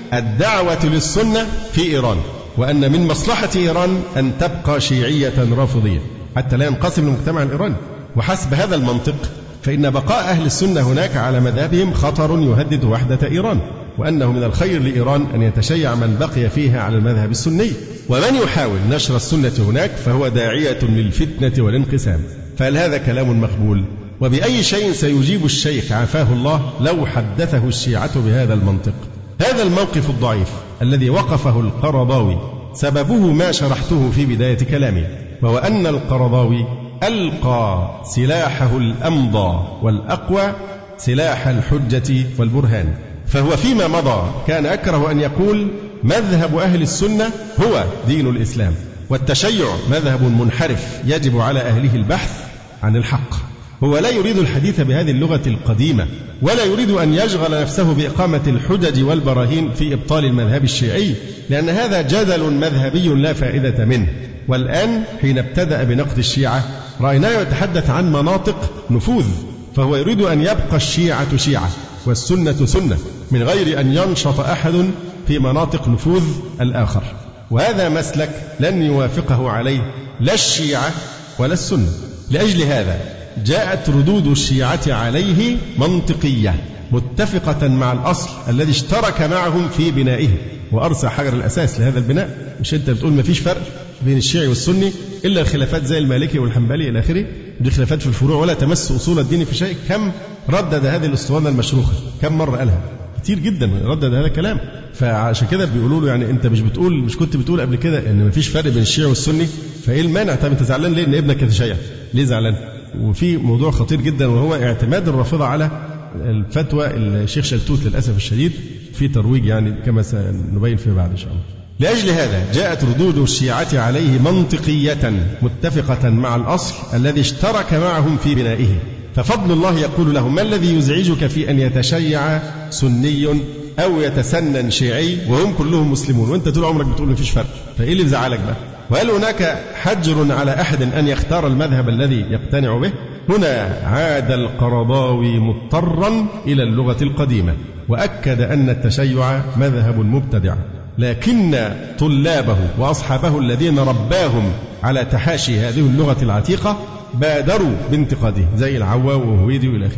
الدعوة للسنة في إيران، وأن من مصلحة إيران أن تبقى شيعية رافضية حتى لا ينقسم المجتمع الإيراني. وحسب هذا المنطق فإن بقاء أهل السنة هناك على مذهبهم خطر يهدد وحدة إيران، وأنه من الخير لإيران أن يتشيع من بقي فيها على المذهب السني، ومن يحاول نشر السنة هناك فهو داعية للفتنة والانقسام. فهل هذا كلام مقبول؟ وبأي شيء سيجيب الشيخ عافاه الله لو حدثه الشيعة بهذا المنطق؟ هذا الموقف الضعيف الذي وقفه القرضاوي سببه ما شرحته في بداية كلامي، وهو أن القرضاوي ألقى سلاحه الأمضى والأقوى سلاح الحجة والبرهان. فهو فيما مضى كان يكره أن يقول مذهب أهل السنة هو دين الإسلام، والتشيع مذهب منحرف يجب على أهله البحث عن الحق. هو لا يريد الحديث بهذه اللغة القديمة، ولا يريد أن يشغل نفسه بإقامة الحجج والبراهين في إبطال المذهب الشيعي، لأن هذا جدل مذهبي لا فائدة منه. والآن حين ابتدأ بنقد الشيعة رأيناه يتحدث عن مناطق نفوذ، فهو يريد أن يبقى الشيعة شيعة والسنة سنة من غير أن ينشط أحد في مناطق نفوذ الآخر، وهذا مسلك لن يوافقه عليه لا الشيعة ولا السنة. لأجل هذا جاءت ردود الشيعة عليه منطقية متفقة مع الأصل الذي اشترك معهم في بنائه وأرسى حجر الأساس لهذا البناء. مش أنت بتقول ما فيش فرق بين الشيعي والسني إلا الخلافات زي المالكي والحنبلي إلى آخره، دي خلافات في الفروع ولا تمس أصول الدين في شيء. كم ردد هذه الأسطوانة المشروخة، كم مرة قالها؟ كتير جدا ردد هذا الكلام. فعشان كده بيقولوا له يعني أنت مش كنت بتقول قبل كده إن ما فيش فرق بين الشيعي والسني، فإيه المانع؟ طب أنت زعلان ليه إن ابنك يتشيع؟ ليه زعلان؟ وفي موضوع خطير جدا وهو اعتماد الرافضة على الفتوى الشيخ شلتوت للأسف الشديد في ترويج، يعني كما سنبين فيما بعد إن شاء الله. لأجل هذا جاءت ردود الشيعة عليه منطقية متفقة مع الأصل الذي اشترك معهم في بنائه. ففضل الله يقول له: ما الذي يزعجك في أن يتشيع سني أو يتسنن شيعي وهم كلهم مسلمون وأنت طول عمرك بتقول مفيش فرق؟ فإيه اللي بزعلك بقى؟ وهل هناك حجر على أحد أن يختار المذهب الذي يقتنع به؟ هنا عاد القرضاوي مضطرا إلى اللغة القديمة، وأكد أن التشيع مذهب مبتدع، لكن طلابه وأصحابه الذين رباهم على تحاشي هذه اللغة العتيقة بادروا بانتقاده زي العوا وهويدي والى آخره.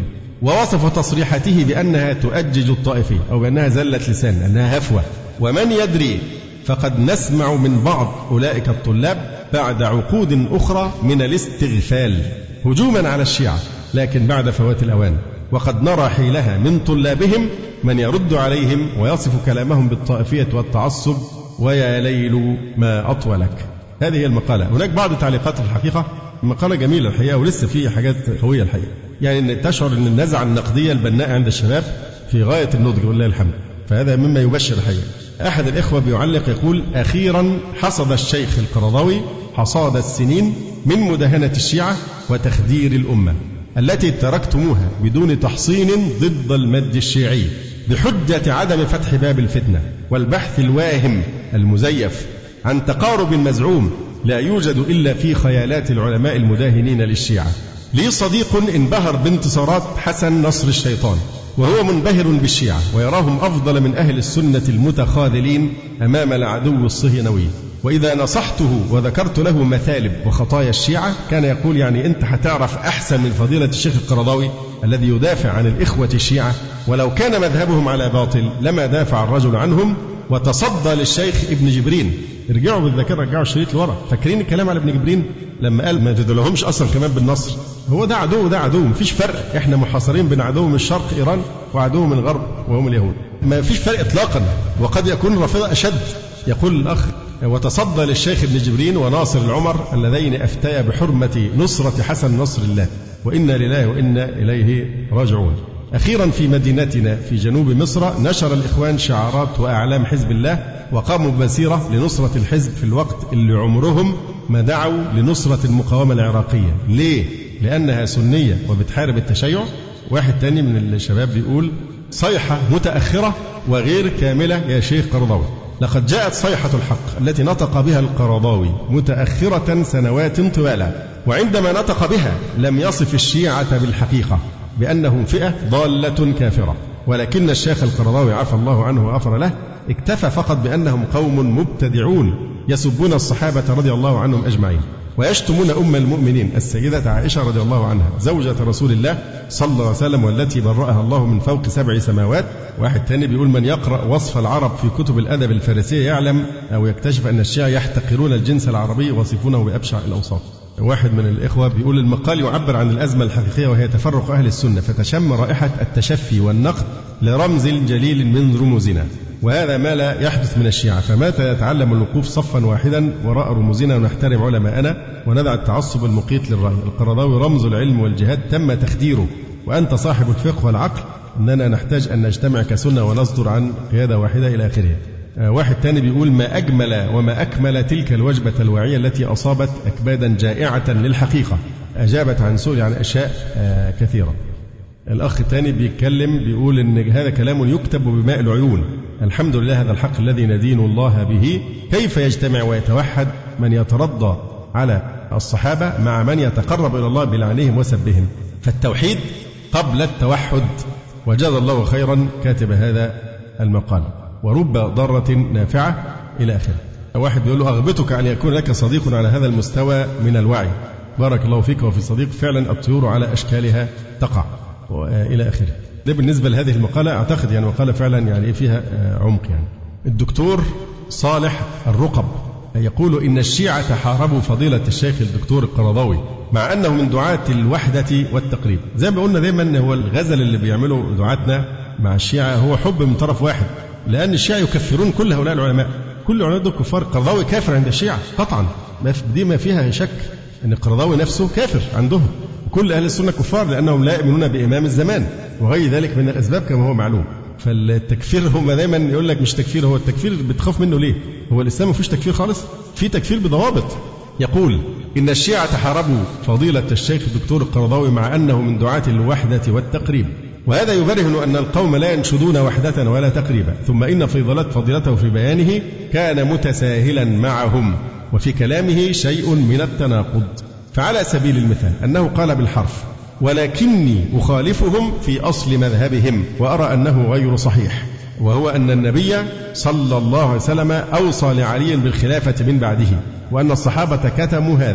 ووصف تصريحاته بأنها تؤجج الطائفية أو بأنها زلة لسان، أنها هفوة. ومن يدري فقد نسمع من بعض أولئك الطلاب بعد عقود أخرى من الاستغفال هجوما على الشيعة، لكن بعد فوات الأوان، وقد نرى حيلها من طلابهم من يرد عليهم ويصف كلامهم بالطائفية والتعصب، ويا ليل ما أطولك. هذه هي المقالة. هناك بعض تعليقات في الحقيقة، مقالة جميلة الحقيقة ولسه فيه حاجات قوية الحقيقة، يعني أن تشعر أن النزعة النقدية البناءة عند الشباب في غاية النضج والله الحمد، فهذا مما يبشر الحقيقة. أحد الإخوة بيعلق يقول: أخيرا حصد الشيخ القرضاوي حصاد السنين من مداهنة الشيعة وتخدير الأمة التي تركتموها بدون تحصين ضد المد الشيعي بحجة عدم فتح باب الفتنة والبحث الواهم المزيف عن تقارب مزعوم لا يوجد إلا في خيالات العلماء المداهنين للشيعة. لي صديق انبهر بانتصارات حسن نصر الشيطان وهو منبهر بالشيعة ويراهم أفضل من أهل السنة المتخاذلين أمام العدو الصهيوني، وإذا نصحته وذكرت له مثالب وخطايا الشيعة كان يقول: يعني أنت هتعرف أحسن من فضيلة الشيخ القرضاوي الذي يدافع عن الإخوة الشيعة، ولو كان مذهبهم على باطل لما دافع الرجل عنهم وتصدى للشيخ ابن جبرين. ارجعوا بالذاكرة، رجعوا الشريط لورا، فاكرين الكلام على ابن جبرين لما قال ما تدلهمش أصلا كمان بالنصر؟ هو ده عدو وده عدو، مفيش فرق، احنا محاصرين بين عدو من الشرق إيران وعدو من الغرب وهم اليهود، ما فيش فرق إطلاقا، وقد يكون رافضة أشد. يقول الأخ: وتصدى للشيخ ابن جبرين وناصر العمر اللذين أفتيا بحرمة نصرة حسن نصر الله، وإنا لله وإنا إليه راجعون. أخيرا في مدينتنا في جنوب مصر نشر الإخوان شعارات وأعلام حزب الله وقاموا بمسيرة لنصرة الحزب في الوقت اللي عمرهم ما دعوا لنصرة المقاومة العراقية. ليه؟ لأنها سنية وبتحارب التشيع. واحد تاني من الشباب بيقول: صيحة متأخرة وغير كاملة يا شيخ قرضاوي. لقد جاءت صيحة الحق التي نطق بها القرضاوي متأخرة سنوات طوالة، وعندما نطق بها لم يصف الشيعة بالحقيقة بأنهم فئة ضالة كافرة، ولكن الشيخ القرضاوي عفى الله عنه وغفر له اكتفى فقط بأنهم قوم مبتدعون يسبون الصحابة رضي الله عنهم أجمعين ويشتمون أم المؤمنين السيدة عائشة رضي الله عنها زوجة رسول الله صلى الله عليه وسلم والتي برأها الله من فوق 7 سماوات. واحد تاني بيقول: من يقرأ وصف العرب في كتب الأدب الفارسية يعلم أو يكتشف أن الشيعة يحتقرون الجنس العربي ويصفونه بأبشع الأوصاف. واحد من الإخوة بيقول: المقال يعبر عن الأزمة الحقيقية وهي تفرق أهل السنة، فتشم رائحة التشفي والنقد لرمز جليل من رموزنا، وهذا ما لا يحدث من الشيعة، فمتى يتعلم الوقوف صفا واحدا وراء رموزنا ونحترم علماءنا وندع التعصب المقيت للرأي. القرضاوي رمز العلم والجهاد تم تخديره، وأنت صاحب الفقه والعقل، أننا نحتاج أن نجتمع كسنة ونصدر عن قيادة واحدة إلى آخره. واحد تاني بيقول: ما أجمل وما أكمل تلك الوجبة الواعية التي أصابت أكبادا جائعة للحقيقة، أجابت عن سؤال عن أشياء كثيرة. الأخ الثاني بيتكلم بيقول إن هذا كلام يكتب بماء العيون، الحمد لله هذا الحق الذي ندين الله به. كيف يجتمع ويتوحد من يترضى على الصحابة مع من يتقرب إلى الله بلعنهم وسبهم؟ فالتوحيد قبل التوحد. وجزا الله خيرا كاتب هذا المقال، ورب ضارة نافعة إلى آخره. واحد بيقول له: أغبطك أن يكون لك صديق على هذا المستوى من الوعي. بارك الله فيك وفي صديق، فعلا الطيور على أشكالها تقع إلى آخره. ده بالنسبة لهذه المقالة، أعتقد يعني مقالة فعلا يعني فيها عمق. يعني الدكتور صالح الرقب يقول: إن الشيعة حاربوا فضيلة الشيخ الدكتور القرضاوي مع أنه من دعاة الوحدة والتقريب. زي ما قلنا دايما هو الغزل اللي بيعمله دعاتنا مع الشيعة هو حب من طرف واحد، لأن الشيعة يكفرون كل هؤلاء العلماء، كل علماء دول كفار. القرضاوي كافر عند الشيعة قطعا، دي ما فيها شك أن القرضاوي نفسه كافر عندهم، وكل أهل السنة كفار لأنهم لا يؤمنون بإمام الزمان وغير ذلك من الأسباب كما هو معلوم. فالتكفير هم دايما يقول لك مش تكفير، هو التكفير بتخاف منه ليه؟ هو الإسلام ما فيش تكفير خالص، في تكفير بضوابط. يقول: إن الشيعة حاربوا فضيلة الشيخ الدكتور القرضاوي مع أنه من دعاة الوحدة والتقريب، وهذا يبرهن أن القوم لا ينشدون وحدة ولا تقريبا. ثم إن فضيلته في بيانه كان متساهلا معهم، وفي كلامه شيء من التناقض. فعلى سبيل المثال أنه قال بالحرف: ولكني أخالفهم في أصل مذهبهم وأرى أنه غير صحيح، وهو أن النبي صلى الله عليه وسلم أوصى لعلي بالخلافة من بعده، وأن الصحابة كتموا هذا،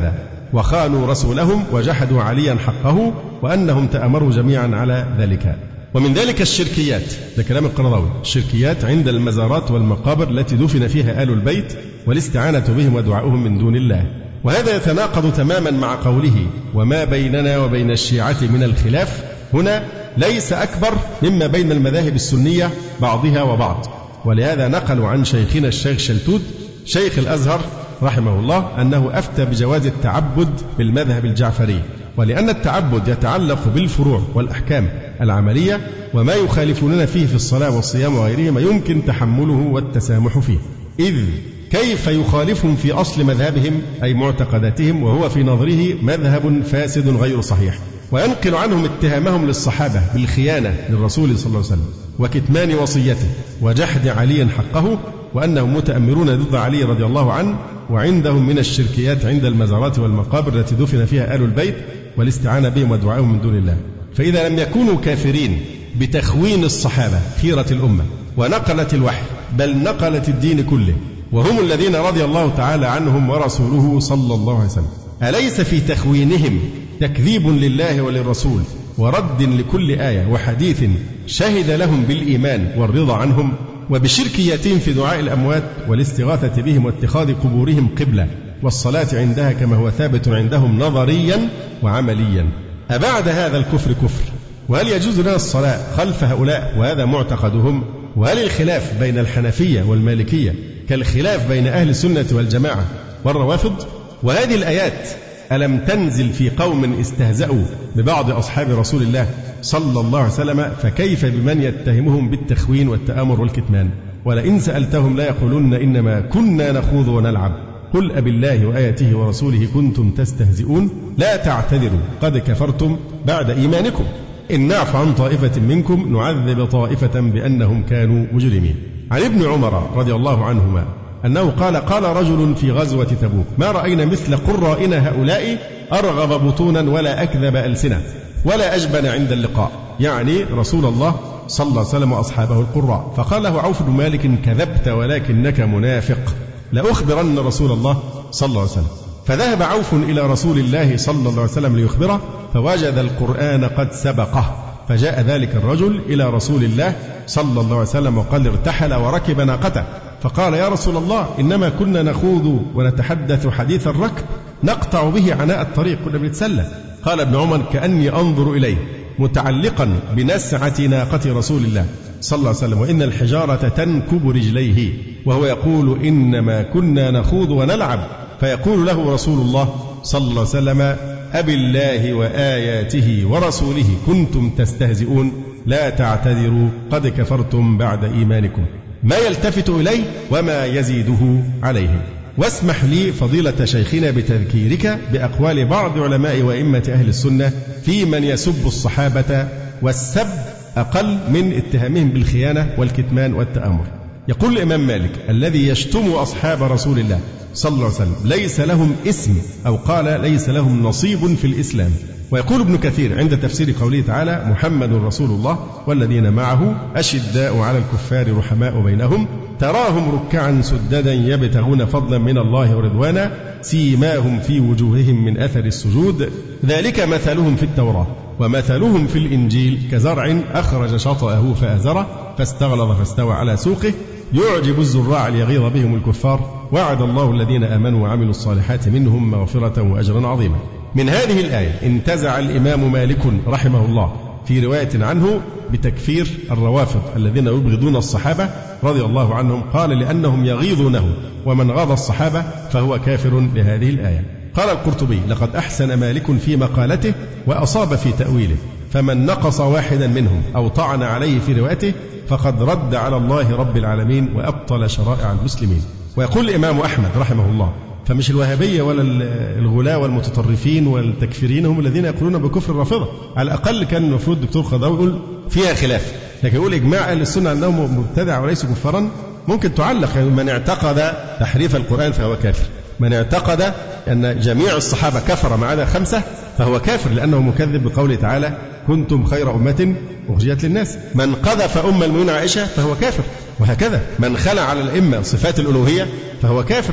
وخانوا رسولهم وجحدوا عليا حقه وأنهم تآمروا جميعا على ذلك. ومن ذلك الشركيات، ده كلام القرضاوي، الشركيات عند المزارات والمقابر التي دفن فيها آل البيت والاستعانة بهم ودعاؤهم من دون الله. وهذا يتناقض تماما مع قوله وما بيننا وبين الشيعة من الخلاف هنا ليس أكبر مما بين المذاهب السنية بعضها وبعض. ولهذا نقلوا عن شيخنا الشيخ شلتوت شيخ الأزهر رحمه الله أنه أفتى بجواز التعبد بالمذهب الجعفري، ولأن التعبد يتعلق بالفروع والأحكام العملية وما يخالفوننا فيه في الصلاة والصيام وغيرهما يمكن تحمله والتسامح فيه، إذ كيف يخالفهم في أصل مذهبهم أي معتقداتهم وهو في نظره مذهب فاسد غير صحيح، وينقل عنهم اتهامهم للصحابة بالخيانة للرسول صلى الله عليه وسلم وكتمان وصيته وجحد علي حقه وأنهم متأمرون ضد علي رضي الله عنه، وعندهم من الشركيات عند المزارات والمقابر التي دفن فيها آل البيت والاستعانة بهم ودعائهم من دون الله. فإذا لم يكونوا كافرين بتخوين الصحابة خيرة الأمة ونقلة الوحي بل نقلة الدين كله، وهم الذين رضي الله تعالى عنهم ورسوله صلى الله عليه وسلم، أليس في تخوينهم تكذيب لله وللرسول ورد لكل آية وحديث شهد لهم بالإيمان والرضا عنهم، وبشركياتهم في دعاء الأموات والاستغاثة بهم واتخاذ قبورهم قبلة والصلاة عندها كما هو ثابت عندهم نظريا وعمليا؟ أبعد هذا الكفر كفر؟ وهل يجوز لنا الصلاة خلف هؤلاء وهذا معتقدهم؟ وهل الخلاف بين الحنفية والمالكية كالخلاف بين أهل السنة والجماعة والروافض؟ وهذه الآيات ألم تنزل في قوم استهزأوا ببعض أصحاب رسول الله صلى الله عليه وسلم، فكيف بمن يتهمهم بالتخوين والتآمر والكتمان؟ ولئن سألتهم لا يقولون إنما كنا نخوض ونلعب قل أبالله وآياته ورسوله كنتم تستهزئون لا تعتذروا قد كفرتم بعد إيمانكم إن نعف عن طائفة منكم نعذب طائفة بأنهم كانوا مجرمين. عن ابن عمر رضي الله عنهما أنه قال رجل في غزوة تبوك ما رأينا مثل قرائنا هؤلاء أرغب بطونا ولا أكذب ألسنة ولا أجبن عند اللقاء، يعني رسول الله صلى الله عليه وسلم وأصحابه القراء. فقال له عوف بن مالك كذبت ولكنك منافق لأخبرن رسول الله صلى الله عليه وسلم. فذهب عوف إلى رسول الله صلى الله عليه وسلم ليخبره فوجد القرآن قد سبقه، فجاء ذلك الرجل إلى رسول الله صلى الله عليه وسلم وقال ارتحل وركب ناقته، فقال يا رسول الله إنما كنا نخوض ونتحدث حديث الركب نقطع به عناء الطريق، كنا بنتسلى. قال ابن عمر كأني أنظر إليه متعلقا بنسعة ناقة رسول الله صلى الله عليه وسلم وإن الحجارة تنكب رجليه وهو يقول إنما كنا نخوض ونلعب، فيقول له رسول الله صلى الله عليه وسلم أبالله وآياته ورسوله كنتم تستهزئون لا تعتذروا قد كفرتم بعد إيمانكم، ما يلتفت إليه وما يزيده عليه. واسمح لي فضيلة شيخنا بتذكيرك بأقوال بعض علماء وإمة أهل السنة في من يسب الصحابة، والسب أقل من اتهامهم بالخيانة والكتمان والتآمر. يقول الإمام مالك الذي يشتم أصحاب رسول الله صلى الله عليه وسلم ليس لهم اسم، أو قال ليس لهم نصيب في الإسلام. ويقول ابن كثير عند تفسير قوله تعالى محمد رسول الله والذين معه أشداء على الكفار رحماء بينهم تراهم ركعا سددا يبتغون فضلا من الله ورضوانا سيماهم في وجوههم من أثر السجود ذلك مثلهم في التوراة ومثلهم في الإنجيل كزرع أخرج شطأه فأزره فاستغلظ فاستوى على سوقه يعجب الزراع ليغيظ بهم الكفار وعد الله الذين آمنوا وعملوا الصالحات منهم مغفرة وأجرا عظيما. من هذه الآية انتزع الإمام مالك رحمه الله في رواية عنه بتكفير الروافض الذين يبغضون الصحابة رضي الله عنهم، قال لأنهم يغيظونه ومن غاض الصحابة فهو كافر لهذه الآية. قال القرطبي لقد أحسن مالك في مقالته وأصاب في تأويله، فمن نقص واحدا منهم أو طعن عليه في روايته فقد رد على الله رب العالمين وأبطل شرائع المسلمين. ويقول الإمام أحمد رحمه الله فمش الوهابية ولا الغلاة والمتطرفين والتكفيرين هم الذين يقولون بكفر الرافضة، على الأقل كان المفروض الدكتور خضراوي يقول فيها خلاف، لكن يقول إجماع أهل السنة أنهم مبتدع وليسوا كفارا ممكن تعلق، يعني من اعتقد تحريف القرآن فهو كافر، من اعتقد أن جميع الصحابة كفر ما عدا 5 فهو كافر لأنه مكذب بقوله تعالى كنتم خير أمة أخرجت للناس، من قذف أم المؤمنين عائشة فهو كافر، وهكذا من خلع على الأئمة صفات الألوهية فهو كافر.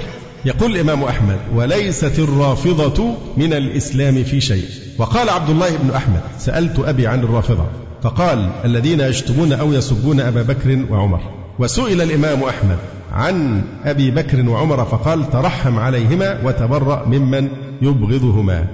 يقول الإمام أحمد: وليست الرافضة من الإسلام في شيء. وقال عبد الله بن أحمد: سألت أبي عن الرافضة فقال: الذين يشتمون أو يسبون أبا بكر وعمر. وسئل الإمام أحمد عن أبي بكر وعمر فقال: ترحم عليهما وتبرأ ممن يبغضهما.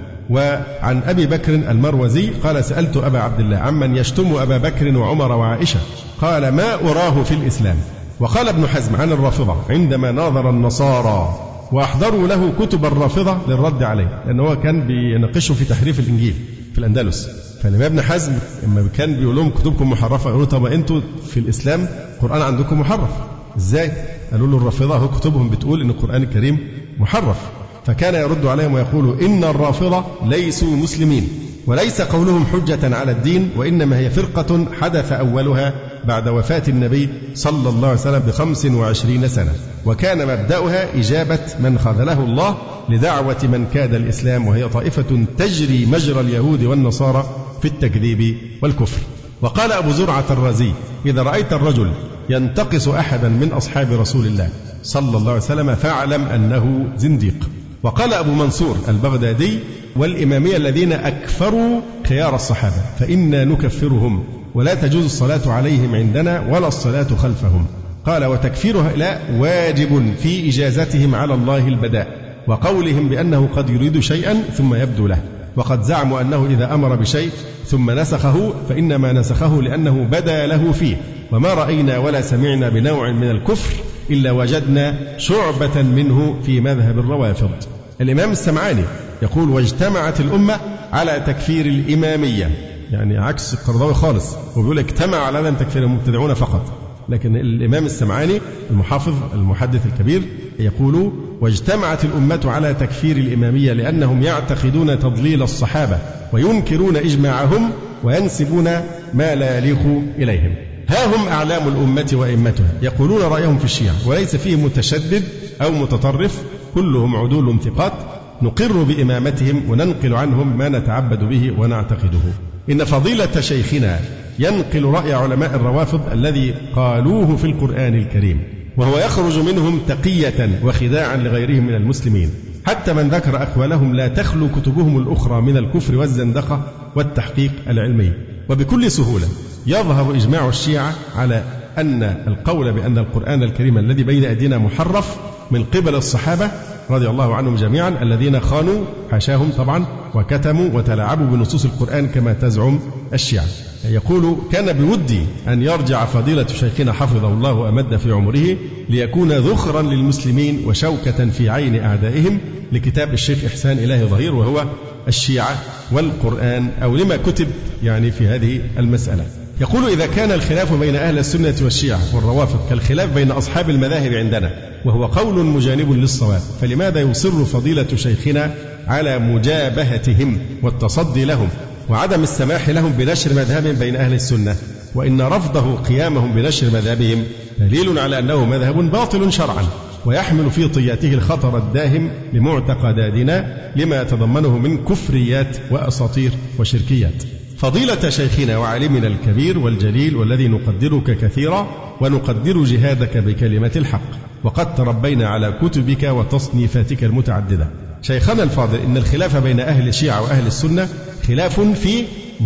وعن أبي بكر المروزي قال: سألت أبا عبد الله عمن يشتم أبا بكر وعمر وعائشة قال: ما أراه في الإسلام. وقال ابن حزم عن الرافضة عندما ناظر النصارى وأحضروا له كتب الرافضة للرد عليه، لأنه كان بيناقشه في تحريف الإنجيل في الأندلس، فلما ابن حزم لما كان بيقول لهم كتبكم محرفة يقولوا: طب أنتوا في الإسلام القرآن عندكم محرف إزاي؟ قالوا له: الرافضة هو كتبهم بتقول إن القرآن الكريم محرف. فكان يرد عليهم ويقول: إن الرافضة ليسوا مسلمين، وليس قولهم حجة على الدين، وإنما هي فرقة حدث أولها بعد وفاة النبي صلى الله عليه وسلم ب25 سنة، وكان مبدأها إجابة من خذله الله لدعوة من كاد الإسلام، وهي طائفة تجري مجرى اليهود والنصارى في التكذيب والكفر. وقال أبو زرعة الرازي: إذا رأيت الرجل ينتقص أحدا من أصحاب رسول الله صلى الله عليه وسلم فاعلم أنه زنديق. وقال أبو منصور البغدادي: والإمامية الذين أكفروا خيار الصحابة فإنا نكفرهم ولا تجوز الصلاة عليهم عندنا ولا الصلاة خلفهم. قال: وتكفير هؤلاء واجب في إجازتهم على الله البداء وقولهم بأنه قد يريد شيئا ثم يبدو له، وقد زعموا أنه إذا أمر بشيء ثم نسخه فإنما نسخه لأنه بدا له فيه، وما رأينا ولا سمعنا بنوع من الكفر إلا وجدنا شعبة منه في مذهب الروافض. الإمام السمعاني يقول: واجتمعت الأمة على تكفير الإمامية، يعني عكس القرضاوي خالص، وبيقول اجتمع على أن تكفير المبتدعون فقط. لكن الإمام السمعاني المحافظ المحدث الكبير يقول: واجتمعت الأمة على تكفير الإمامية لأنهم يعتقدون تضليل الصحابة وينكرون إجماعهم وينسبون ما لا يليق إليهم. ها هم أعلام الأمة وأئمتها يقولون رأيهم في الشيعة وليس فيه متشدد أو متطرف، كلهم عدول ثقات نقر بإمامتهم وننقل عنهم ما نتعبد به ونعتقده. إن فضيلة شيخنا ينقل رأي علماء الروافض الذي قالوه في القرآن الكريم، وهو يخرج منهم تقية وخداعا لغيرهم من المسلمين، حتى من ذكر أقوالهم لا تخلو كتبهم الأخرى من الكفر والزندقة والتحقيق العلمي. وبكل سهولة يظهر إجماع الشيعة على أن القول بأن القرآن الكريم الذي بين أيدينا محرف من قبل الصحابة رضي الله عنهم جميعا الذين خانوا حاشاهم طبعا وكتموا وتلاعبوا بنصوص القرآن كما تزعم الشيعة. يقول: كان بودي أن يرجع فضيلة شيخنا حفظه الله وأمد في عمره ليكون ذخرا للمسلمين وشوكة في عين أعدائهم لكتاب الشيخ إحسان إلهي ظهير، وهو الشيعة والقرآن، أو لما كتب يعني في هذه المسألة. يقول: إذا كان الخلاف بين أهل السنة والشيعة والروافض كالخلاف بين أصحاب المذاهب عندنا وهو قول مجانب للصواب، فلماذا يصر فضيلة شيخنا على مجابهتهم والتصدي لهم وعدم السماح لهم بنشر مذهبهم بين أهل السنة؟ وإن رفضه قيامهم بنشر مذهبهم دليل على أنه مذهب باطل شرعا ويحمل في طياته الخطر الداهم لمعتقداتنا لما يتضمنه من كفريات وأساطير وشركيات. فضيلة شيخنا وعالمنا الكبير والجليل والذي نقدرك كثيرا ونقدر جهادك بكلمة الحق، وقد تربينا على كتبك وتصنيفاتك المتعددة. شيخنا الفاضل، إن الخلاف بين أهل الشيعة وأهل السنة خلاف في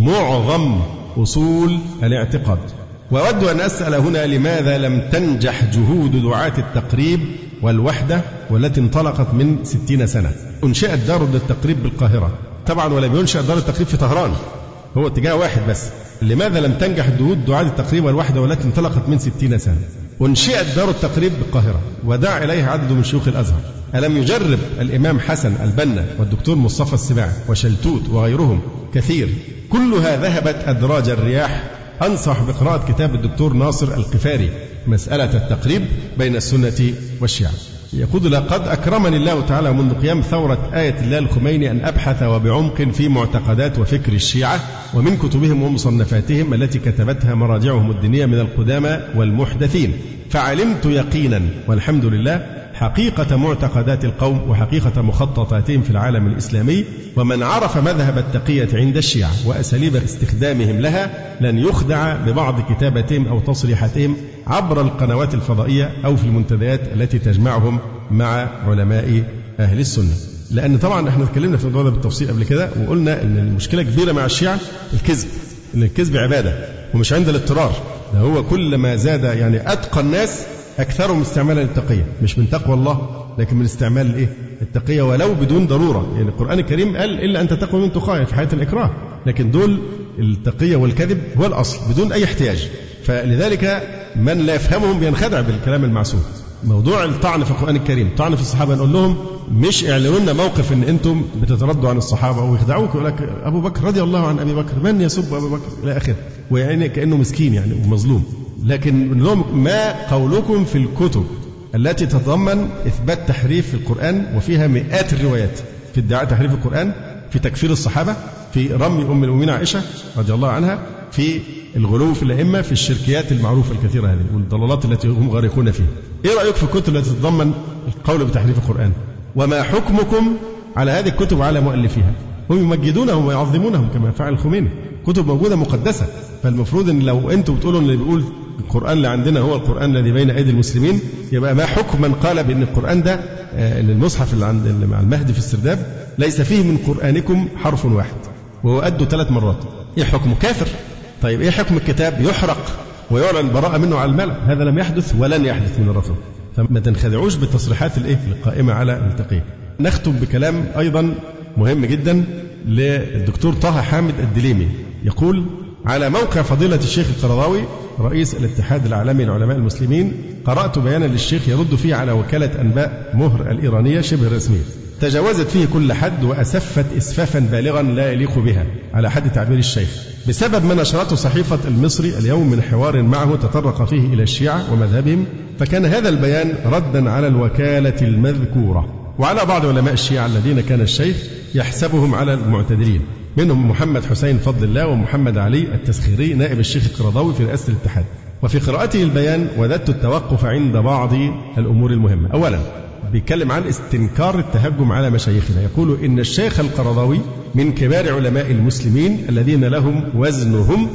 معظم أصول الاعتقاد. وأود أن أسأل هنا: لماذا لم تنجح جهود دعاة التقريب والوحدة والتي انطلقت من 60 سنة؟ أنشئت دار التقريب بالقاهرة طبعا، ولم ينشأ دار التقريب في طهران، هو اتجاه واحد بس. لماذا لم تنجح جهود دعاة التقريب والوحدة والتي انطلقت من 60 سنة؟ أنشئت دار التقريب بالقاهرة ودعا إليها عدد من شيوخ الأزهر. ألم يجرب الإمام حسن البنا والدكتور مصطفى السباعي وشلتوت وغيرهم كثير؟ كلها ذهبت أدراج الرياح. أنصح بقراءة كتاب الدكتور ناصر القفاري مسألة التقريب بين السنة والشيعة. يقول: لقد أكرمني الله تعالى منذ قيام ثورة آية الله الخميني أن أبحث وبعمق في معتقدات وفكر الشيعة ومن كتبهم ومصنفاتهم التي كتبتها مراجعهم الدينية من القدامى والمحدثين، فعلمت يقينا والحمد لله حقيقة معتقدات القوم وحقيقة مخططاتهم في العالم الإسلامي. ومن عرف مذهب التقية عند الشيعة وأساليب استخدامهم لها لن يخدع ببعض كتاباتهم أو تصريحاتهم عبر القنوات الفضائية أو في المنتديات التي تجمعهم مع علماء أهل السنة. لأن طبعا احنا اتكلمنا في الموضوع ده بالتفصيل قبل كده، وقلنا ان المشكلة كبيرة مع الشيعة الكذب، ان الكذب عبادة ومش عند الاضطرار، ده هو كل ما زاد يعني أتقى الناس أكثرهم استعمالا للتقية، مش من تقوى الله لكن من استعمال الايه؟ التقية، ولو بدون ضرورة. يعني القرآن الكريم قال إلا أن تتقوا من تقايا في حياة الإكراه، لكن دول التقية والكذب هو الأصل بدون أي احتياج. فلذلك من لا يفهمهم بينخدع بالكلام المعسول. موضوع الطعن في القرآن الكريم، طعن في الصحابة، نقول لهم مش اعلنوا لنا موقف ان انتم بتتردوا عن الصحابة ويخدعوك يقول لك ابو بكر رضي الله عن ابي بكر، من يسب ابو بكر الى اخره، ويعني كانه مسكين يعني ومظلوم. لكن نقول لهم ما قولكم في الكتب التي تتضمن اثبات تحريف القرآن وفيها مئات الروايات في ادعاء تحريف القرآن، في تكفير الصحابة، في رمي ام المؤمنين عائشة رضي الله عنها، في الغلو في الأئمة، في الشركيات المعروفة الكثيرة هذه والضلالات التي هم غارقون فيها. إيه رأيك في الكتب التي تتضمن القول بتحريف القرآن؟ وما حكمكم على هذه الكتب وعلى مؤلفيها؟ هم يمجدونهم ويعظمونهم كما فعل الخميني. كتب موجودة مقدسة، فالمفروض أن لو أنتم بتقولوا أن اللي بيقول القرآن اللي عندنا هو القرآن الذي بين أيدي المسلمين، يبقى ما حكم من قال بأن القرآن ده المصحف اللي مع المهدي في السرداب ليس فيه من قرآنكم حرف واحد وهو أدوا 3 مرات؟ إيه حكمه؟ كافر. طيب إيه حكم الكتاب؟ يحرق ويعلن البراءة منه على الملأ. هذا لم يحدث ولن يحدث من الرسول. فما تنخدعوش بالتصريحات القائمة على التقية. نختم بكلام أيضا مهم جدا للدكتور طه حامد الدليمي، يقول: على موقع فضيلة الشيخ القرضاوي رئيس الاتحاد العالمي لعلماء المسلمين قرأت بيانا للشيخ يرد فيه على وكالة أنباء مهر الإيرانية شبه رسمية تجاوزت فيه كل حد وأسفت إسفافا بالغا لا يليق بها على حد تعبير الشيخ، بسبب ما نشرته صحيفة المصري اليوم من حوار معه تطرق فيه إلى الشيعة ومذهبهم، فكان هذا البيان ردا على الوكالة المذكورة وعلى بعض علماء الشيعة الذين كان الشيخ يحسبهم على المعتدلين، منهم محمد حسين فضل الله ومحمد علي التسخيري نائب الشيخ القرضاوي في رئاسة الاتحاد. وفي قراءته البيان وددت التوقف عند بعض الأمور المهمة. أولا بيتكلم عن استنكار التهجم على مشايخنا، يقول إن الشيخ القرضاوي من كبار علماء المسلمين الذين لهم وزنهم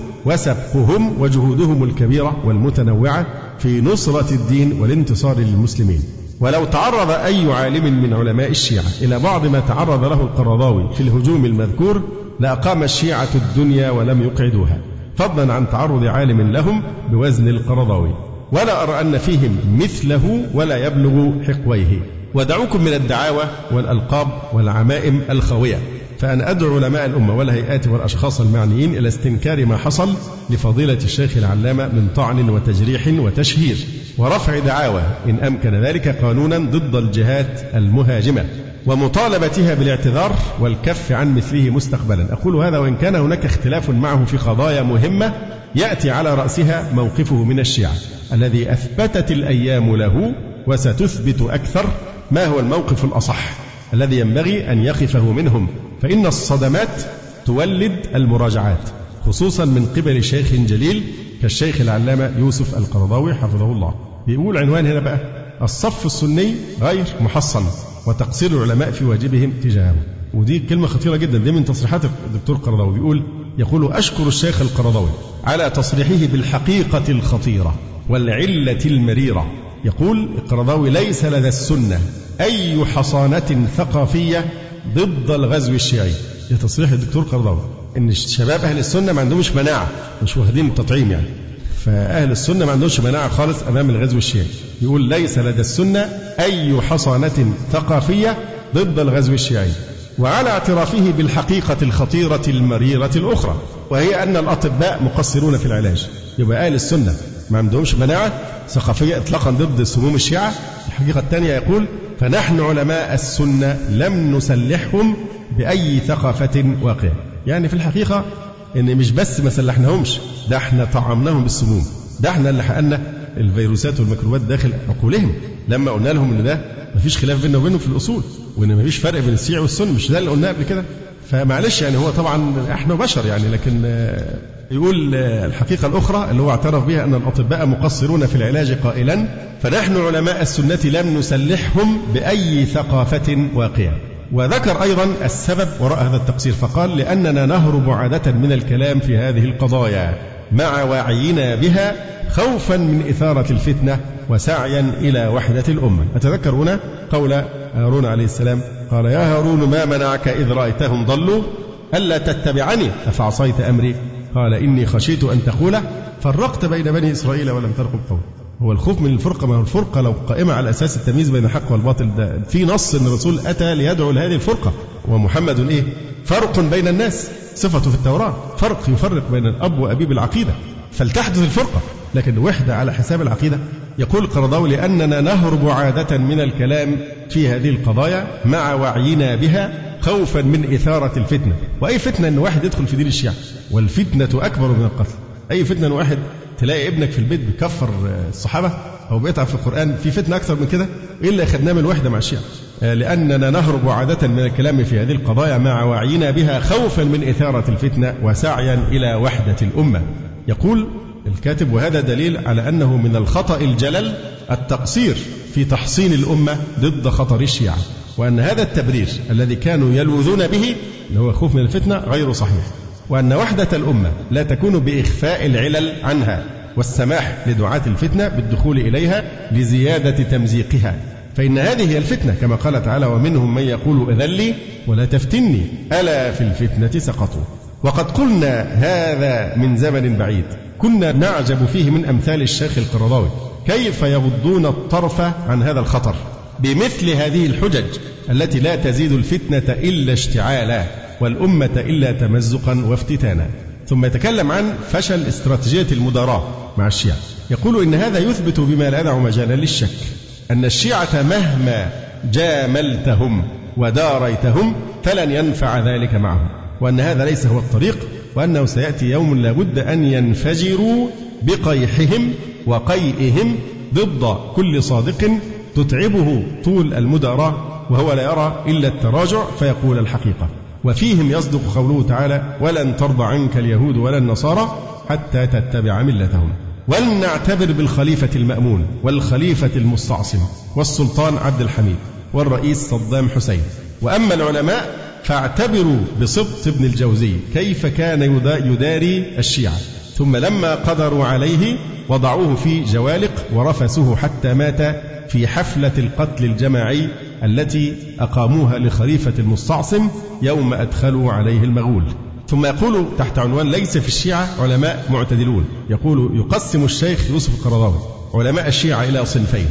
وسبقهم وجهودهم الكبيرة والمتنوعة في نصرة الدين والانتصار للمسلمين، ولو تعرض أي عالم من علماء الشيعة إلى بعض ما تعرض له القرضاوي في الهجوم المذكور لأقام الشيعة الدنيا ولم يقعدوها، فضلا عن تعرض عالم لهم بوزن القرضاوي، ولا أرى أن فيهم مثله ولا يبلغ حقويه. ودعوكم من الدعاوى والألقاب والعمائم الخاوية، فأنا أدعو علماء الأمة والهيئات والأشخاص المعنيين إلى استنكار ما حصل لفضيلة الشيخ العلامة من طعن وتجريح وتشهير ورفع دعاوى إن أمكن ذلك قانونا ضد الجهات المهاجمة ومطالبتها بالاعتذار والكف عن مثله مستقبلا. أقول هذا وإن كان هناك اختلاف معه في قضايا مهمة يأتي على رأسها موقفه من الشيعة الذي أثبتت الأيام له وستثبت أكثر ما هو الموقف الأصح الذي ينبغي أن يقفه منهم، فإن الصدمات تولد المراجعات خصوصا من قبل شيخ جليل كالشيخ العلامة يوسف القرضاوي حفظه الله. بيقول عنوان هنا بقى: الصف السني غير محصن وتقصير العلماء في واجبهم تجاهه. ودي كلمة خطيرة جدا، دي من تصريحات الدكتور القرضاوي. يقول أشكر الشيخ القرضاوي على تصريحه بالحقيقة الخطيرة والعلة المريرة. يقول القرضاوي: ليس لدى السنة أي حصانة ثقافية ضد الغزو الشيعي. ده تصريح الدكتور القرضاوي، إن الشباب أهل السنة ما عندهمش مناعة، مش واخدين التطعيم يعني، فأهل السنة ما عندهمش مناعة خالص أمام الغزو الشيعي. يقول: ليس لدى السنة أي حصانة ثقافية ضد الغزو الشيعي، وعلى اعترافه بالحقيقة الخطيرة المريرة الأخرى، وهي أن الأطباء مقصرون في العلاج. يبقى أهل السنة ما عندهمش مناعة ثقافية إطلاقا ضد سموم الشيعة. الحقيقة الثانية يقول: فنحن علماء السنة لم نسلحهم بأي ثقافة واقعة. يعني في الحقيقة إن مش بس ما سلحناهمش، ده احنا طعمناهم بالسموم، ده احنا اللي حقنا الفيروسات والميكروبات داخل عقولهم لما قلنا لهم إن ده مفيش خلاف بيننا وبينهم في الأصول، وإن مفيش فرق بين الشيعة والسنة، مش ده اللي قلناه قبل كده. فمعلش يعني هو طبعا احنا بشر يعني، لكن يقول الحقيقة الأخرى اللي هو اعترف بها أن الأطباء مقصرون في العلاج قائلا: فنحن علماء السنة لم نسلحهم بأي ثقافة واقعة. وذكر أيضا السبب وراء هذا التقصير فقال: لأننا نهرب عادة من الكلام في هذه القضايا مع وعينا بها خوفا من إثارة الفتنة وسعيا إلى وحدة الأمة. أتذكر هنا قول هارون عليه السلام قال يا هارون ما منعك إذ رأيتهم ضلوا ألا تتبعني أفعصيت أمري قال إني خشيت أن تقول فرقت بين بني إسرائيل ولم ترقب قولي. هو الخوف من الفرقة، ما هو الفرقة لو قائمة على أساس التمييز بين الحق والباطل، ده في نص أن الرسول أتى ليدعو لهذه الفرقة، ومحمد إيه؟ فرق بين الناس، صفته في التوراة فرق يفرق بين الأب وأبيه بالعقيدة، فلتحدث الفرقة، لكن وحدة على حساب العقيدة. يقول القرضاوي لأننا نهرب عادة من الكلام في هذه القضايا مع وعينا بها خوفا من إثارة الفتنة. وأي فتنة أن واحد يدخل في دين الشيعة، والفتنة أكبر من القتل. أي فتنة أن واحد تلاقي ابنك في البيت بيكفر الصحابة أو بيتعب في القرآن، في فتنة أكثر من كده؟ إلا أخذناه من الوحدة مع الشيعة. لأننا نهرب عادة من الكلام في هذه القضايا مع وعينا بها خوفا من إثارة الفتنة وسعيا إلى وحدة الأمة. يقول الكاتب وهذا دليل على أنه من الخطأ الجلل التقصير في تحصين الأمة ضد خطر الشيعة، وأن هذا التبرير الذي كانوا يلوذون به اللي هو خوف من الفتنة غير صحيح، وأن وحدة الأمة لا تكون بإخفاء العلل عنها والسماح لدعاة الفتنة بالدخول إليها لزيادة تمزيقها، فإن هذه هي الفتنة كما قال تعالى ومنهم من يقول أذن لي ولا تفتني ألا في الفتنة سقطوا. وقد قلنا هذا من زمن بعيد كنا نعجب فيه من أمثال الشيخ القرضاوي كيف يغضون الطرف عن هذا الخطر بمثل هذه الحجج التي لا تزيد الفتنة إلا اشتعالا والأمة إلا تمزقا وافتتانا. ثم يتكلم عن فشل استراتيجية المداراة مع الشيعة، يقول إن هذا يثبت بما لا يدع مجالا للشك أن الشيعة مهما جاملتهم وداريتهم فلن ينفع ذلك معهم، وأن هذا ليس هو الطريق، وأنه سيأتي يوم لا بد أن ينفجروا بقيحهم وقيئهم ضد كل صادق تتعبه طول المداراة وهو لا يرى إلا التراجع فيقول الحقيقة. وفيهم يصدق قوله تعالى ولن ترضى عنك اليهود ولا النصارى حتى تتبع ملتهم. ولنعتبر بالخليفة المأمون والخليفة المستعصم والسلطان عبد الحميد والرئيس صدام حسين. وأما العلماء فاعتبروا بسبط ابن الجوزي كيف كان يداري الشيعة، ثم لما قدروا عليه وضعوه في جوالق ورفسوه حتى مات في حفلة القتل الجماعي التي أقاموها لخليفة المستعصم يوم أدخلوا عليه المغول. ثم يقول تحت عنوان ليس في الشيعة علماء معتدلون، يقول يقسم الشيخ يوسف القرضاوي علماء الشيعة إلى صنفين،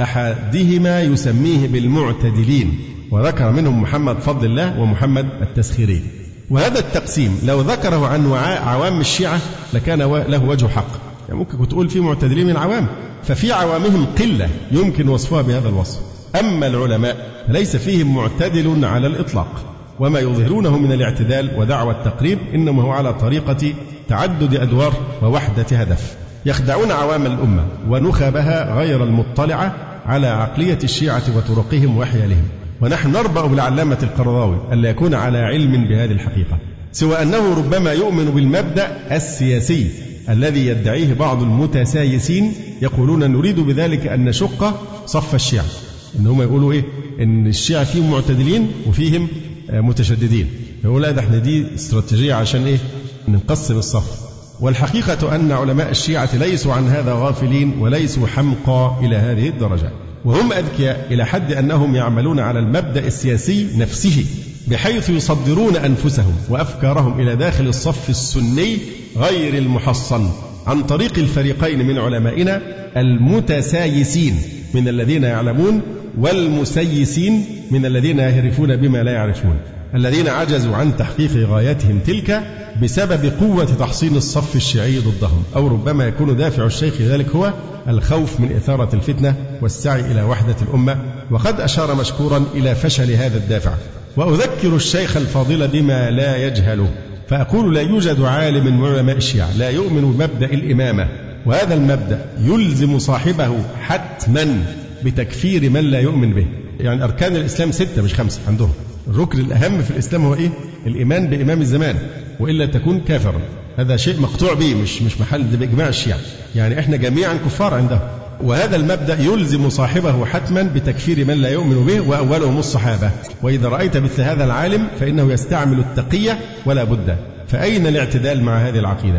أحدهما يسميه بالمعتدلين وذكر منهم محمد فضل الله ومحمد التسخيري. وهذا التقسيم لو ذكره عن عوام الشيعة لكان له وجه حق، يعني ممكن تقول في معتدلين من العوام، ففي عوامهم قلة يمكن وصفها بهذا الوصف. أما العلماء فليس فيهم معتدل على الإطلاق، وما يظهرونه من الاعتدال ودعوى التقريب إنما هو على طريقة تعدد أدوار ووحدة هدف، يخدعون عوام الأمة ونخبها غير المطلعة على عقلية الشيعة وطرقهم وحيالهم. ونحن نربأ بالعلامة القرضاوي ألا يكون على علم بهذه الحقيقة، سوى أنه ربما يؤمن بالمبدأ السياسي الذي يدعيه بعض المتسايسين، يقولون نريد بذلك أن نشق صف الشيعة، إن هم يقولوا إيه؟ إن الشيعة فيهم معتدلين وفيهم متشددين، يقول لا ده احنا دي استراتيجية عشان إيه؟ نقسم الصف. والحقيقة أن علماء الشيعة ليسوا عن هذا غافلين وليسوا حمقى إلى هذه الدرجة، وهم أذكياء إلى حد أنهم يعملون على المبدأ السياسي نفسه، بحيث يصدرون أنفسهم وأفكارهم إلى داخل الصف السني غير المحصن عن طريق الفريقين من علمائنا المتسايسين من الذين يعلمون والمسيسين من الذين يهرفون بما لا يعرفون، الذين عجزوا عن تحقيق غاياتهم تلك بسبب قوة تحصين الصف الشيعي ضدهم، أو ربما يكون دافع الشيخ ذلك هو الخوف من إثارة الفتنة والسعي إلى وحدة الأمة. وقد أشار مشكورا إلى فشل هذا الدافع. وأذكر الشيخ الفاضل بما لا يجهله، فأقول لا يوجد عالم من علماء الشيعة لا يؤمن بمبدأ الإمامة، وهذا المبدأ يلزم صاحبه حتما بتكفير من لا يؤمن به. يعني أركان الإسلام 6 مش 5 عندهم. الركن الأهم في الإسلام هو إيه؟ الإيمان بإمام الزمان، وإلا تكون كافرا. هذا شيء مقطوع به، مش محل بإجماع الشيعة، يعني إحنا جميعا كفار عندهم. وهذا المبدأ يلزم صاحبه حتما بتكفير من لا يؤمن به، وأولهم الصحابة. وإذا رأيت مثل هذا العالم فإنه يستعمل التقية ولا بد. فأين الاعتدال مع هذه العقيدة؟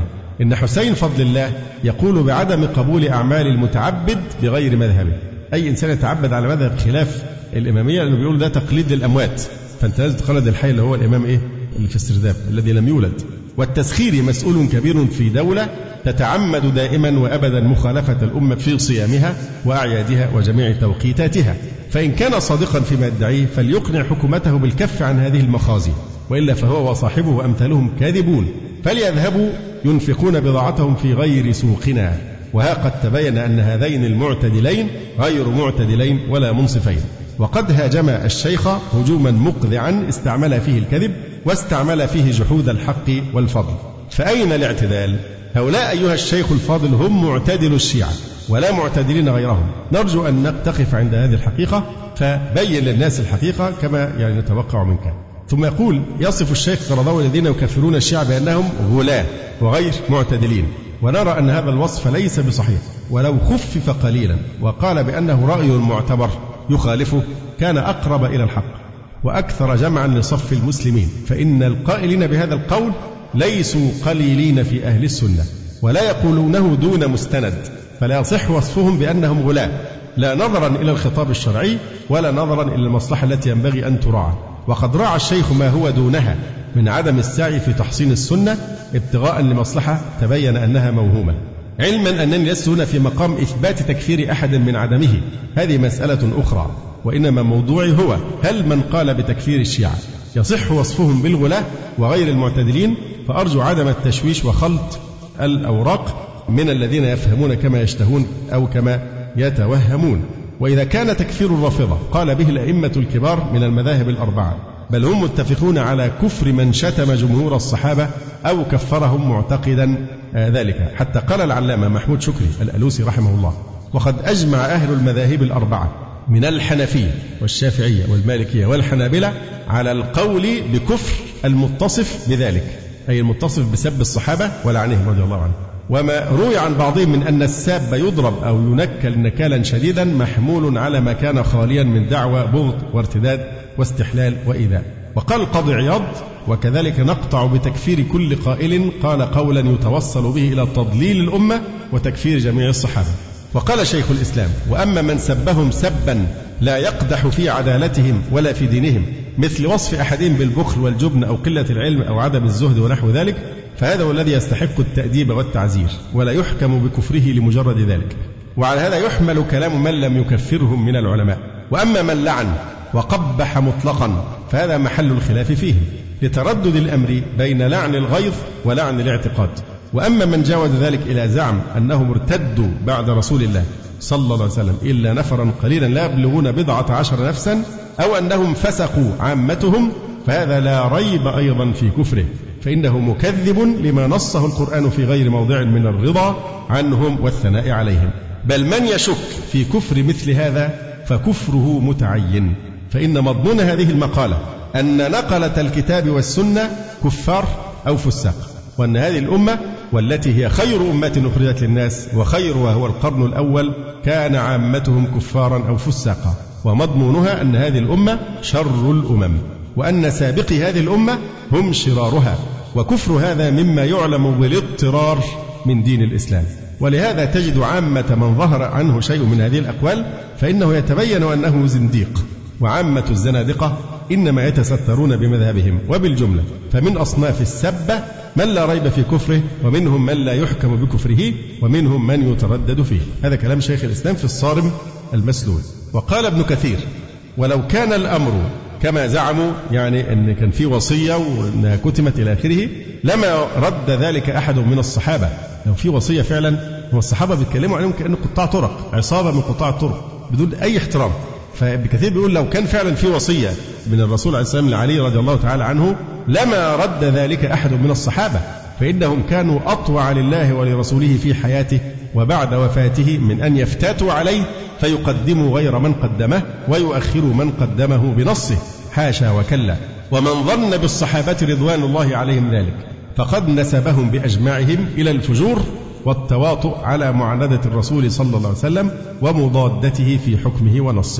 إن حسين فضل الله يقول بعدم قبول أعمال المتعبد بغير مذهبه. أي إنسان يتعبد على مذهب خلاف الإمامية لأنه بيقول ده تقليد للأموات، فأنت لازم تقلد الحي اللي هو الإمام اللي في السرداب الذي لم يولد. والتسخير مسؤول كبير في دولة تتعمد دائما وأبدا مخالفة الأمة في صيامها وأعيادها وجميع توقيتاتها، فإن كان صادقا فيما يدعيه فليقنع حكومته بالكف عن هذه المخازي، وإلا فهو وصاحبه وأمثالهم كاذبون، فليذهبوا ينفقون بضاعتهم في غير سوقنا. وها قد تبين أن هذين المعتدلين غير معتدلين ولا منصفين. وقد هاجم الشيخ هجوما مقذعا استعمل فيه الكذب واستعمل فيه جحود الحق والفضل. فأين الاعتدال؟ هؤلاء أيها الشيخ الفاضل هم معتدل الشيعة ولا معتدلين غيرهم. نرجو أن نقف عند هذه الحقيقة فبين للناس الحقيقة كما نتوقع منك. ثم يقول يصف الشيخ قرضاوي الذين يكفرون الشيعة بأنهم غلاة وغير معتدلين، ونرى أن هذا الوصف ليس بصحيح، ولو خفف قليلا وقال بأنه رأي معتبر يخالفه كان أقرب إلى الحق وأكثر جمعا لصف المسلمين، فإن القائلين بهذا القول ليسوا قليلين في أهل السنة ولا يقولونه دون مستند، فلا يصح وصفهم بأنهم غلاة لا نظرا إلى الخطاب الشرعي ولا نظرا إلى المصلحة التي ينبغي أن تراعى. وقد راعى الشيخ ما هو دونها من عدم السعي في تحصين السنة ابتغاء لمصلحة تبين أنها موهومة، علما أنني لست هنا في مقام إثبات تكفير أحد من عدمه، هذه مسألة أخرى، وإنما موضوعي هو هل من قال بتكفير الشيعة يصح وصفهم بالغلاة وغير المعتدلين؟ فأرجو عدم التشويش وخلط الأوراق من الذين يفهمون كما يشتهون أو كما يتوهمون. وإذا كان تكفير الرافضة قال به الأئمة الكبار من المذاهب الأربعة، بل هم متفقون على كفر من شتم جمهور الصحابة أو كفرهم معتقدا ذلك، حتى قال العلامة محمود شكري الألوسي رحمه الله: وقد أجمع أهل المذاهب الأربعة من الحنفية والشافعية والمالكية والحنابلة على القول بكفر المتصف بذلك، أي المتصف بسب الصحابة ولعنهم رضي الله عنهم. وما روي عن بعضهم من أن الساب يضرب أو ينكل نكالا شديدا محمول على ما كان خاليا من دعوى بغض وارتداد واستحلال وإيذاء. وقال القاضي عياض: وكذلك نقطع بتكفير كل قائل قال قولا يتوصل به إلى تضليل الأمة وتكفير جميع الصحابة. وقال شيخ الإسلام: وأما من سبهم سبا لا يقدح في عدالتهم ولا في دينهم، مثل وصف أحدهم بالبخل والجبن أو قلة العلم أو عدم الزهد ونحو ذلك، فهذا هو الذي يستحق التأديب والتعزير ولا يحكم بكفره لمجرد ذلك. وعلى هذا يحمل كلام من لم يكفرهم من العلماء. وأما من لعن وقبح مطلقا فهذا محل الخلاف فيه لتردد الأمر بين لعن الغيظ ولعن الاعتقاد. وأما من جاوز ذلك إلى زعم أنهم ارتدوا بعد رسول الله صلى الله عليه وسلم إلا نفرا قليلا لا يبلغون 19 نفسا أو أنهم فسقوا عامتهم، فهذا لا ريب أيضا في كفره، فإنه مكذب لما نصه القرآن في غير موضع من الرضا عنهم والثناء عليهم. بل من يشك في كفر مثل هذا فكفره متعين، فإن مضمون هذه المقالة أن نقلة الكتاب والسنة كفار أو فساق، وأن هذه الأمة والتي هي خير أمة أخرجت للناس وخيرها هو القرن الأول كان عامتهم كفارا أو فساقا، ومضمونها أن هذه الأمة شر الأمم وأن سابقي هذه الأمة هم شرارها، وكفر هذا مما يعلم بالاضطرار من دين الإسلام. ولهذا تجد عامة من ظهر عنه شيء من هذه الأقوال فإنه يتبين أنه زنديق، وعامة الزنادقة إنما يتسترون بمذهبهم. وبالجملة فمن أصناف السبة من لا ريب في كفره، ومنهم من لا يحكم بكفره، ومنهم من يتردد فيه. هذا كلام شيخ الإسلام في الصارم المسلول. وقال ابن كثير: ولو كان الأمر كما زعموا، يعني أن كان في وصية وأنها كتمت إلى آخره، لما رد ذلك أحد من الصحابة. لو في وصية فعلا، هم الصحابة بيتكلموا عنهم كأنه قطاع طرق، عصابة من قطاع الطرق بدون أي احترام. فابن كثير بيقول لو كان فعلا في وصية من الرسول عليه السلام لعلي رضي الله تعالى عنه لما رد ذلك أحد من الصحابة، فإنهم كانوا أطوع لله ولرسوله في حياته وبعد وفاته من أن يفتاتوا عليه فيقدموا غير من قدمه ويؤخروا من قدمه بنصه، حاشا وكلا. ومن ظن بالصحابة رضوان الله عليهم ذلك فقد نسبهم بأجمعهم إلى الفجور والتواطؤ على معاندة الرسول صلى الله عليه وسلم ومضادته في حكمه ونصه.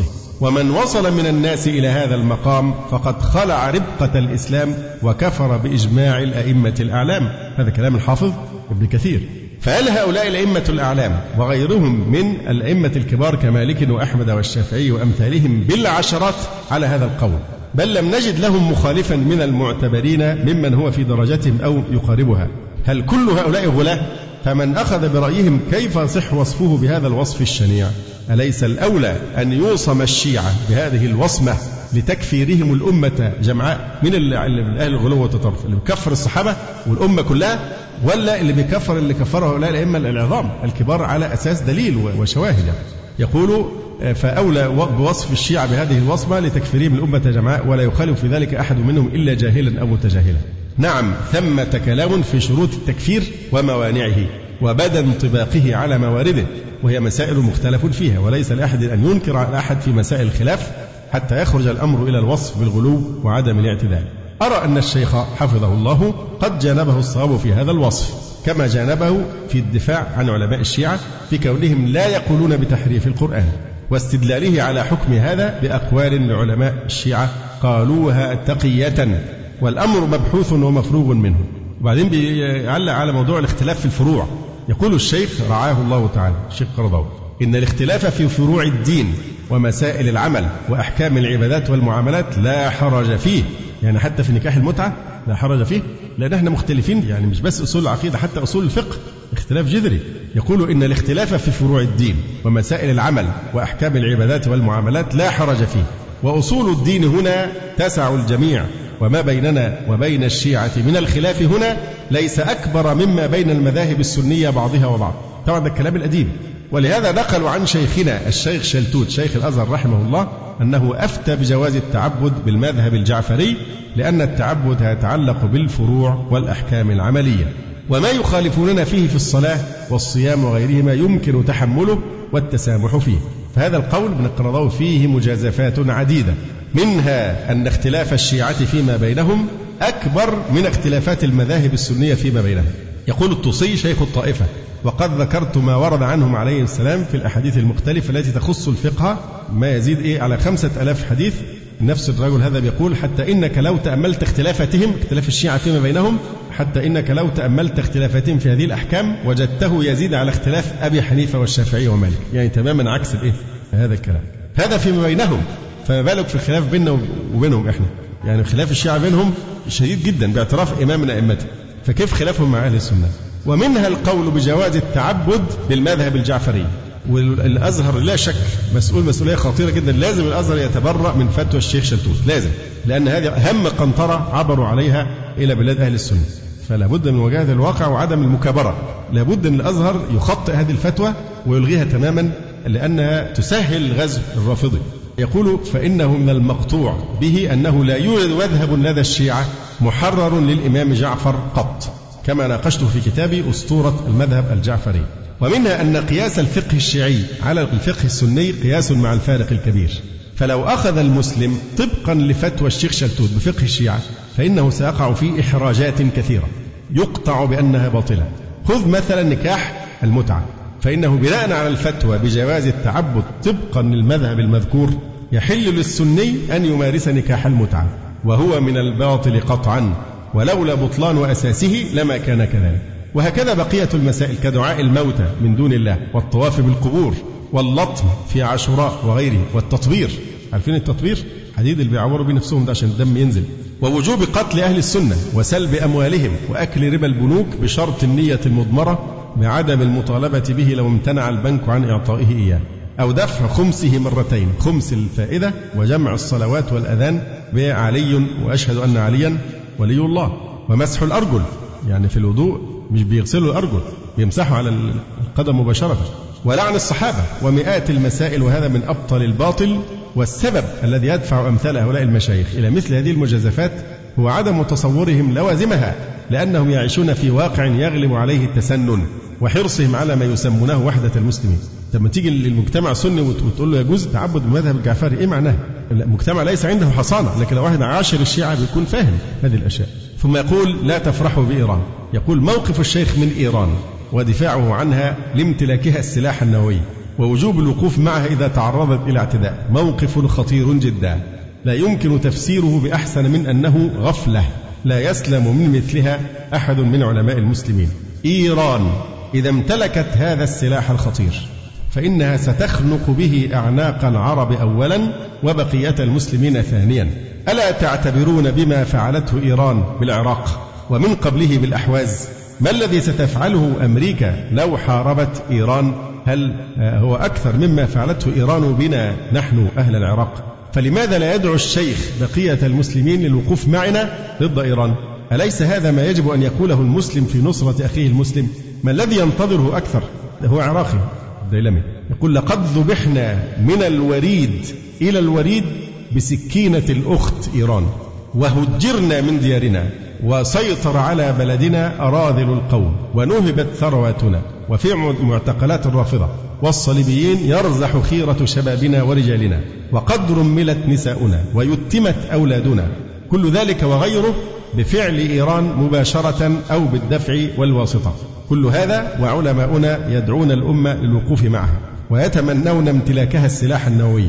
ومن وصل من الناس إلى هذا المقام فقد خلع ربقة الإسلام وكفر بإجماع الأئمة الأعلام. هذا كلام الحافظ ابن كثير. فهل هؤلاء الأئمة الأعلام وغيرهم من الأئمة الكبار كمالك وأحمد والشافعي وأمثالهم بالعشرات على هذا القول، بل لم نجد لهم مخالفا من المعتبرين ممن هو في درجتهم أو يقاربها؟ هل كل هؤلاء غلاة؟ فمن أخذ برأيهم كيف يصح وصفه بهذا الوصف الشنيع؟ أليس الأولى أن يوصم الشيعة بهذه الوصمة لتكفيرهم الأمة جمعاء؟ من أهل الغلو والتطرف اللي بيكفر الصحابة والأمة كلها، ولا اللي بيكفر اللي كفره هؤلاء الأئمة العظام الكبار على أساس دليل وشواهد؟ يقول فأولى بوصف الشيعة بهذه الوصمة لتكفيرهم الأمة جمعاء، ولا يخالف في ذلك أحد منهم إلا جاهلا أو متجاهلا. نعم، ثمة كلام في شروط التكفير وموانعه وبدء انطباقه على موارده، وهي مسائل مختلف فيها، وليس لأحد أن ينكر على أحد في مسائل الخلاف حتى يخرج الأمر إلى الوصف بالغلو وعدم الاعتدال. أرى أن الشيخ حفظه الله قد جانبه الصواب في هذا الوصف، كما جانبه في الدفاع عن علماء الشيعة في كونهم لا يقولون بتحريف القرآن، واستدلاله على حكم هذا بأقوال لعلماء الشيعة قالوها تقية، والأمر مبحوث ومفروغ منه. وبعدين بيعلق على موضوع الاختلاف في الفروع. يقول الشيخ رعاه الله تعالى الشيخ قرضاوي إن الاختلاف في فروع الدين ومسائل العمل وأحكام العبادات والمعاملات لا حرج فيه. يعني حتى في نكاح المتعة لا حرج فيه، لأن احنا مختلفين، يعني مش بس أصول العقيدة، حتى أصول الفقه اختلاف جذري. يقول إن الاختلاف في فروع الدين ومسائل العمل وأحكام العبادات والمعاملات لا حرج فيه، وأصول الدين هنا تسع الجميع، وما بيننا وبين الشيعة من الخلاف هنا ليس أكبر مما بين المذاهب السنية بعضها وبعض. طبعا ده الكلام القديم. ولهذا نقلوا عن شيخنا الشيخ شلتوت شيخ الأزهر رحمه الله أنه أفتى بجواز التعبد بالمذهب الجعفري، لأن التعبد يتعلق بالفروع والأحكام العملية، وما يخالفوننا فيه في الصلاة والصيام وغيرهما يمكن تحمله والتسامح فيه. فهذا القول من القرضاوي فيه مجازفات عديدة، منها أن اختلاف الشيعة فيما بينهم أكبر من اختلافات المذاهب السنية فيما بينهم. يقول الطوسي شيخ الطائفة: وقد ذكرت ما ورد عنهم عليه السلام في الأحاديث المختلفة التي تخص الفقه ما يزيد على 5000 حديث. نفس الرجل هذا بيقول: حتى إنك لو تأملت اختلافتهم، اختلاف الشيعة فيما بينهم، حتى إنك لو تأملت اختلافاتهم في هذه الأحكام وجدته يزيد على اختلاف أبي حنيفة والشافعي ومالك. يعني تماما عكس هذا الكلام. هذا فيما بينهم، فما بالك في الخلاف بيننا وبينهم إحنا؟ يعني خلاف الشيعة بينهم شديد جدا باعتراف إمام من أئمته، فكيف خلافهم مع أهل السنة؟ ومنها القول بجواز التعبد بالمذهب الجعفري. والأزهر لا شك مسؤولية خطيرة جدا، لازم الأزهر يتبرأ من فتوى الشيخ شلتوت، لازم، لأن هذه أهم قنطرة عبروا عليها إلى بلاد أهل السنة، فلا بد من مواجهة الواقع وعدم المكابرة. لا بد أن الأزهر يخطئ هذه الفتوى ويلغيها تماما، لأنها تسهل غزو الرافضي. يقول: فإنه من المقطوع به أنه لا يوجد مذهب لدى الشيعة محرر للإمام جعفر قط، كما ناقشته في كتابي أسطورة المذهب الجعفري. ومنها أن قياس الفقه الشيعي على الفقه السني قياس مع الفارق الكبير، فلو أخذ المسلم طبقا لفتوى الشيخ شلتوت بفقه الشيعة فإنه سيقع في إحراجات كثيرة يقطع بأنها باطلة. خذ مثلا نكاح المتعة، فإنه بناء على الفتوى بجواز التعبد طبقا للمذهب المذكور يحل للسني أن يمارس نكاح المتعة، وهو من الباطل قطعا، ولولا بطلان أساسه لما كان كذلك. وهكذا بقية المسائل كدعاء الموتى من دون الله، والطواف بالقبور، واللطم في عاشوراء وغيره، والتطبير. عارفين التطبير؟ حديد اللي بيعوروا بيه نفسهم ده عشان الدم ينزل. ووجوب قتل أهل السنة وسلب أموالهم وأكل ربا البنوك بشرط النية المضمرة بعدم المطالبة به لو امتنع البنك عن إعطائه إياه، أو دفع خمسه مرتين، خمس الفائدة، وجمع الصلوات والأذان بعلي وأشهد أن عليا ولي الله، ومسح الأرجل، يعني في الوضوء مش بيغسلوا الأرجل، بيمسحوا على القدم مباشرة، ولعن الصحابة، ومئات المسائل. وهذا من أبطل الباطل، والسبب الذي يدفع أمثال هؤلاء المشايخ إلى مثل هذه المجازفات هو عدم تصورهم لوازمها، لأنهم يعيشون في واقع يغلب عليه التسنن وحرصهم على ما يسمونه وحدة المسلمين. لما تيجي للمجتمع سني وتقول له يجوز التعبد بالمذهب الجعفري، إيه معناه؟ المجتمع ليس عنده حصانة، لكن لو واحد عاشر الشيعة بيكون فاهم هذه الأشياء. ثم يقول: لا تفرحوا بإيران. يقول: موقف الشيخ من إيران ودفاعه عنها لامتلاكها السلاح النووي ووجوب الوقوف معها إذا تعرضت إلى اعتداء موقف خطير جدا لا يمكن تفسيره بأحسن من أنه غفلة لا يسلم من مثلها أحد من علماء المسلمين. إيران إذا امتلكت هذا السلاح الخطير فإنها ستخنق به أعناق العرب أولا وبقية المسلمين ثانيا. ألا تعتبرون بما فعلته إيران بالعراق ومن قبله بالأحواز؟ ما الذي ستفعله أمريكا لو حاربت إيران؟ هل هو أكثر مما فعلته إيران بنا نحن أهل العراق؟ فلماذا لا يدعو الشيخ بقية المسلمين للوقوف معنا ضد إيران؟ أليس هذا ما يجب أن يقوله المسلم في نصرة أخيه المسلم؟ ما الذي ينتظره أكثر؟ هو عراقي الديلمي يقول لقد ذبحنا من الوريد إلى الوريد بسكينة الأخت إيران وهجرنا من ديارنا وسيطر على بلدنا أراذل القوم ونهبت ثرواتنا وفي معتقلات الرافضة والصليبيين يرزح خيرة شبابنا ورجالنا وقد رملت نساؤنا ويتمت أولادنا. كل ذلك وغيره بفعل إيران مباشرة أو بالدفع والواسطة. كل هذا وعلماؤنا يدعون الأمة للوقوف معها ويتمنون امتلاكها السلاح النووي.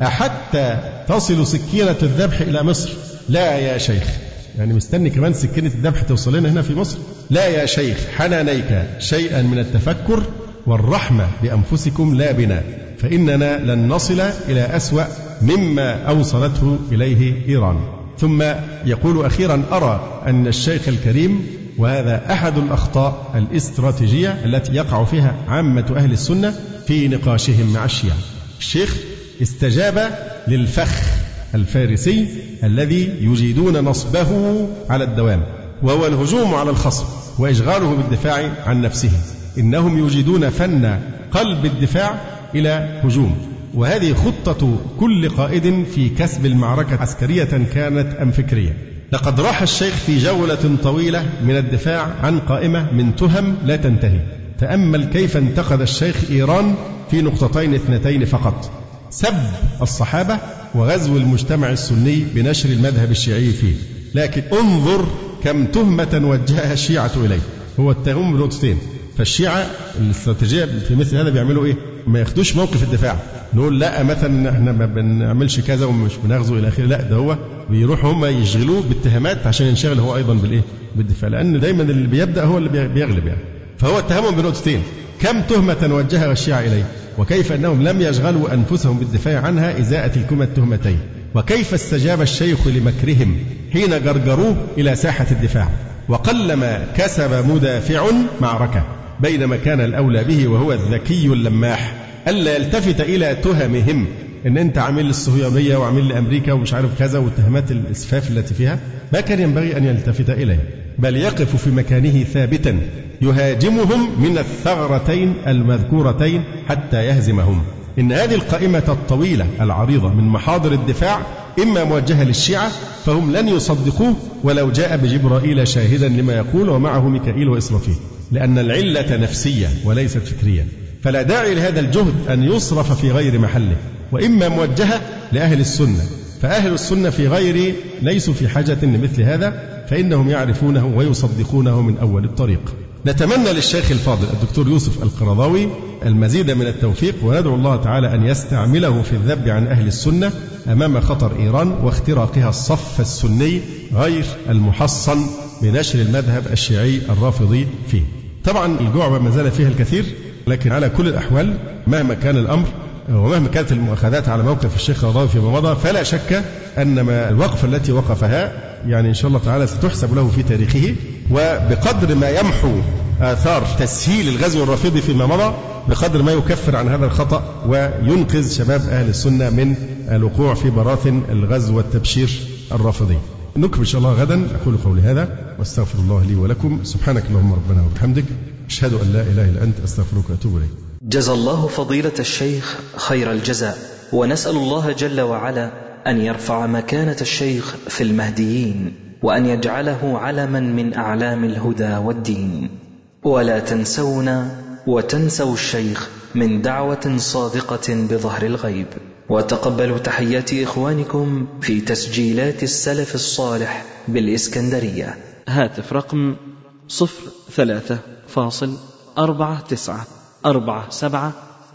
أحتى تصل سكينة الذبح إلى مصر؟ لا يا شيخ، يعني مستني كمان سكينة الذبح توصل لنا هنا في مصر؟ لا يا شيخ، حنانيك شيئا من التفكر والرحمة بأنفسكم لا بنا، فإننا لن نصل إلى أسوأ مما أوصلته إليه إيران. ثم يقول أخيرا أرى أن الشيخ الكريم، وهذا أحد الأخطاء الاستراتيجية التي يقع فيها عامة أهل السنة في نقاشهم مع الشيعة، الشيخ استجاب للفخ الفارسي الذي يجيدون نصبه على الدوام، وهو الهجوم على الخصم وإشغاله بالدفاع عن نفسه. إنهم يجيدون فن قلب الدفاع إلى هجوم، وهذه خطة كل قائد في كسب المعركة عسكرية كانت أم فكرية. لقد راح الشيخ في جولة طويلة من الدفاع عن قائمة من تهم لا تنتهي. تأمل كيف انتقد الشيخ إيران في نقطتين اثنتين فقط: سب الصحابة وغزو المجتمع السني بنشر المذهب الشيعي فيه. لكن انظر كم تهمة وجهها الشيعة إليه. هو التهم بنقطتين. فالشيعة الاستراتيجية في مثل هذا بيعملوا إيه؟ ما ياخدوش موقف الدفاع، نقول لا مثلا احنا ما بنعملش كذا ومش بنغزو إلى آخره، لا ده هو بيروحوا هم يشغلوه باتهامات عشان ينشغل هو أيضا بالإيه؟ بالدفاع، لأن دايما اللي بيبدأ هو اللي بيغلب يعني. فهو اتهمهم بنقطتين: كم تهمة وجهها الشيعة إليه، وكيف أنهم لم يشغلوا أنفسهم بالدفاع عنها إزاء تلكما التهمتين، وكيف استجاب الشيخ لمكرهم حين جرجروه إلى ساحة الدفاع. وقلما كسب مدافع معركة، بينما كان الأولى به وهو الذكي اللماح ألا يلتفت إلى تهمهم إن أنت عامل للصهيونية وعامل لأمريكا ومش عارف كذا وتهمات الإسفاف التي فيها. ما كان ينبغي أن يلتفت إليه، بل يقف في مكانه ثابتا يهاجمهم من الثغرتين المذكورتين حتى يهزمهم. إن هذه القائمة الطويلة العريضة من محاضر الدفاع إما موجهة للشيعة فهم لن يصدقوه ولو جاء بجبرائيل شاهدا لما يقول ومعه ميكائيل وإسرافيل، لأن العلة نفسية وليست فكرية، فلا داعي لهذا الجهد أن يصرف في غير محله. وإما موجهة لأهل السنة، فأهل السنة في غير ليسوا في حاجة لمثل هذا، فإنهم يعرفونه ويصدقونه من أول الطريق. نتمنى للشيخ الفاضل الدكتور يوسف القرضاوي المزيد من التوفيق، وندعو الله تعالى أن يستعمله في الذب عن أهل السنة أمام خطر إيران واختراقها الصف السني غير المحصن بنشر المذهب الشيعي الرافضي فيه. طبعا الجوع ما زال فيها الكثير، لكن على كل الأحوال مهما كان الأمر ومهما كانت المؤاخذات على موقف الشيخ القرضاوي فيما مضى، فلا شك أن ما الوقفة التي وقفها يعني إن شاء الله تعالى ستحسب له في تاريخه، وبقدر ما يمحو آثار تسهيل الغزو الرافضي فيما مضى بقدر ما يكفر عن هذا الخطأ وينقذ شباب أهل السنة من الوقوع في براثن الغزو والتبشير الرافضي. نكمل إن شاء الله غدا. أقول قولي هذا واستغفر الله لي ولكم. سبحانك اللهم ربنا وبحمدك، أشهد أن لا إله إلا أنت، أستغفرك وأتوب إليك. جزا الله فضيلة الشيخ خير الجزاء، ونسأل الله جل وعلا أن يرفع مكانة الشيخ في المهديين، وأن يجعله علما من أعلام الهدى والدين. ولا تنسونا وتنسوا الشيخ من دعوة صادقة بظهر الغيب، وتقبلوا تحيات إخوانكم في تسجيلات السلف الصالح بالإسكندرية. هاتف رقم 03.4947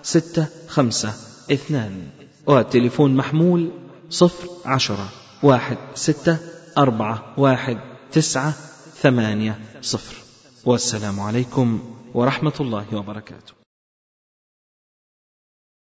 10 والتليفون محمول 010-16-41-980. والسلام عليكم ورحمة الله وبركاته.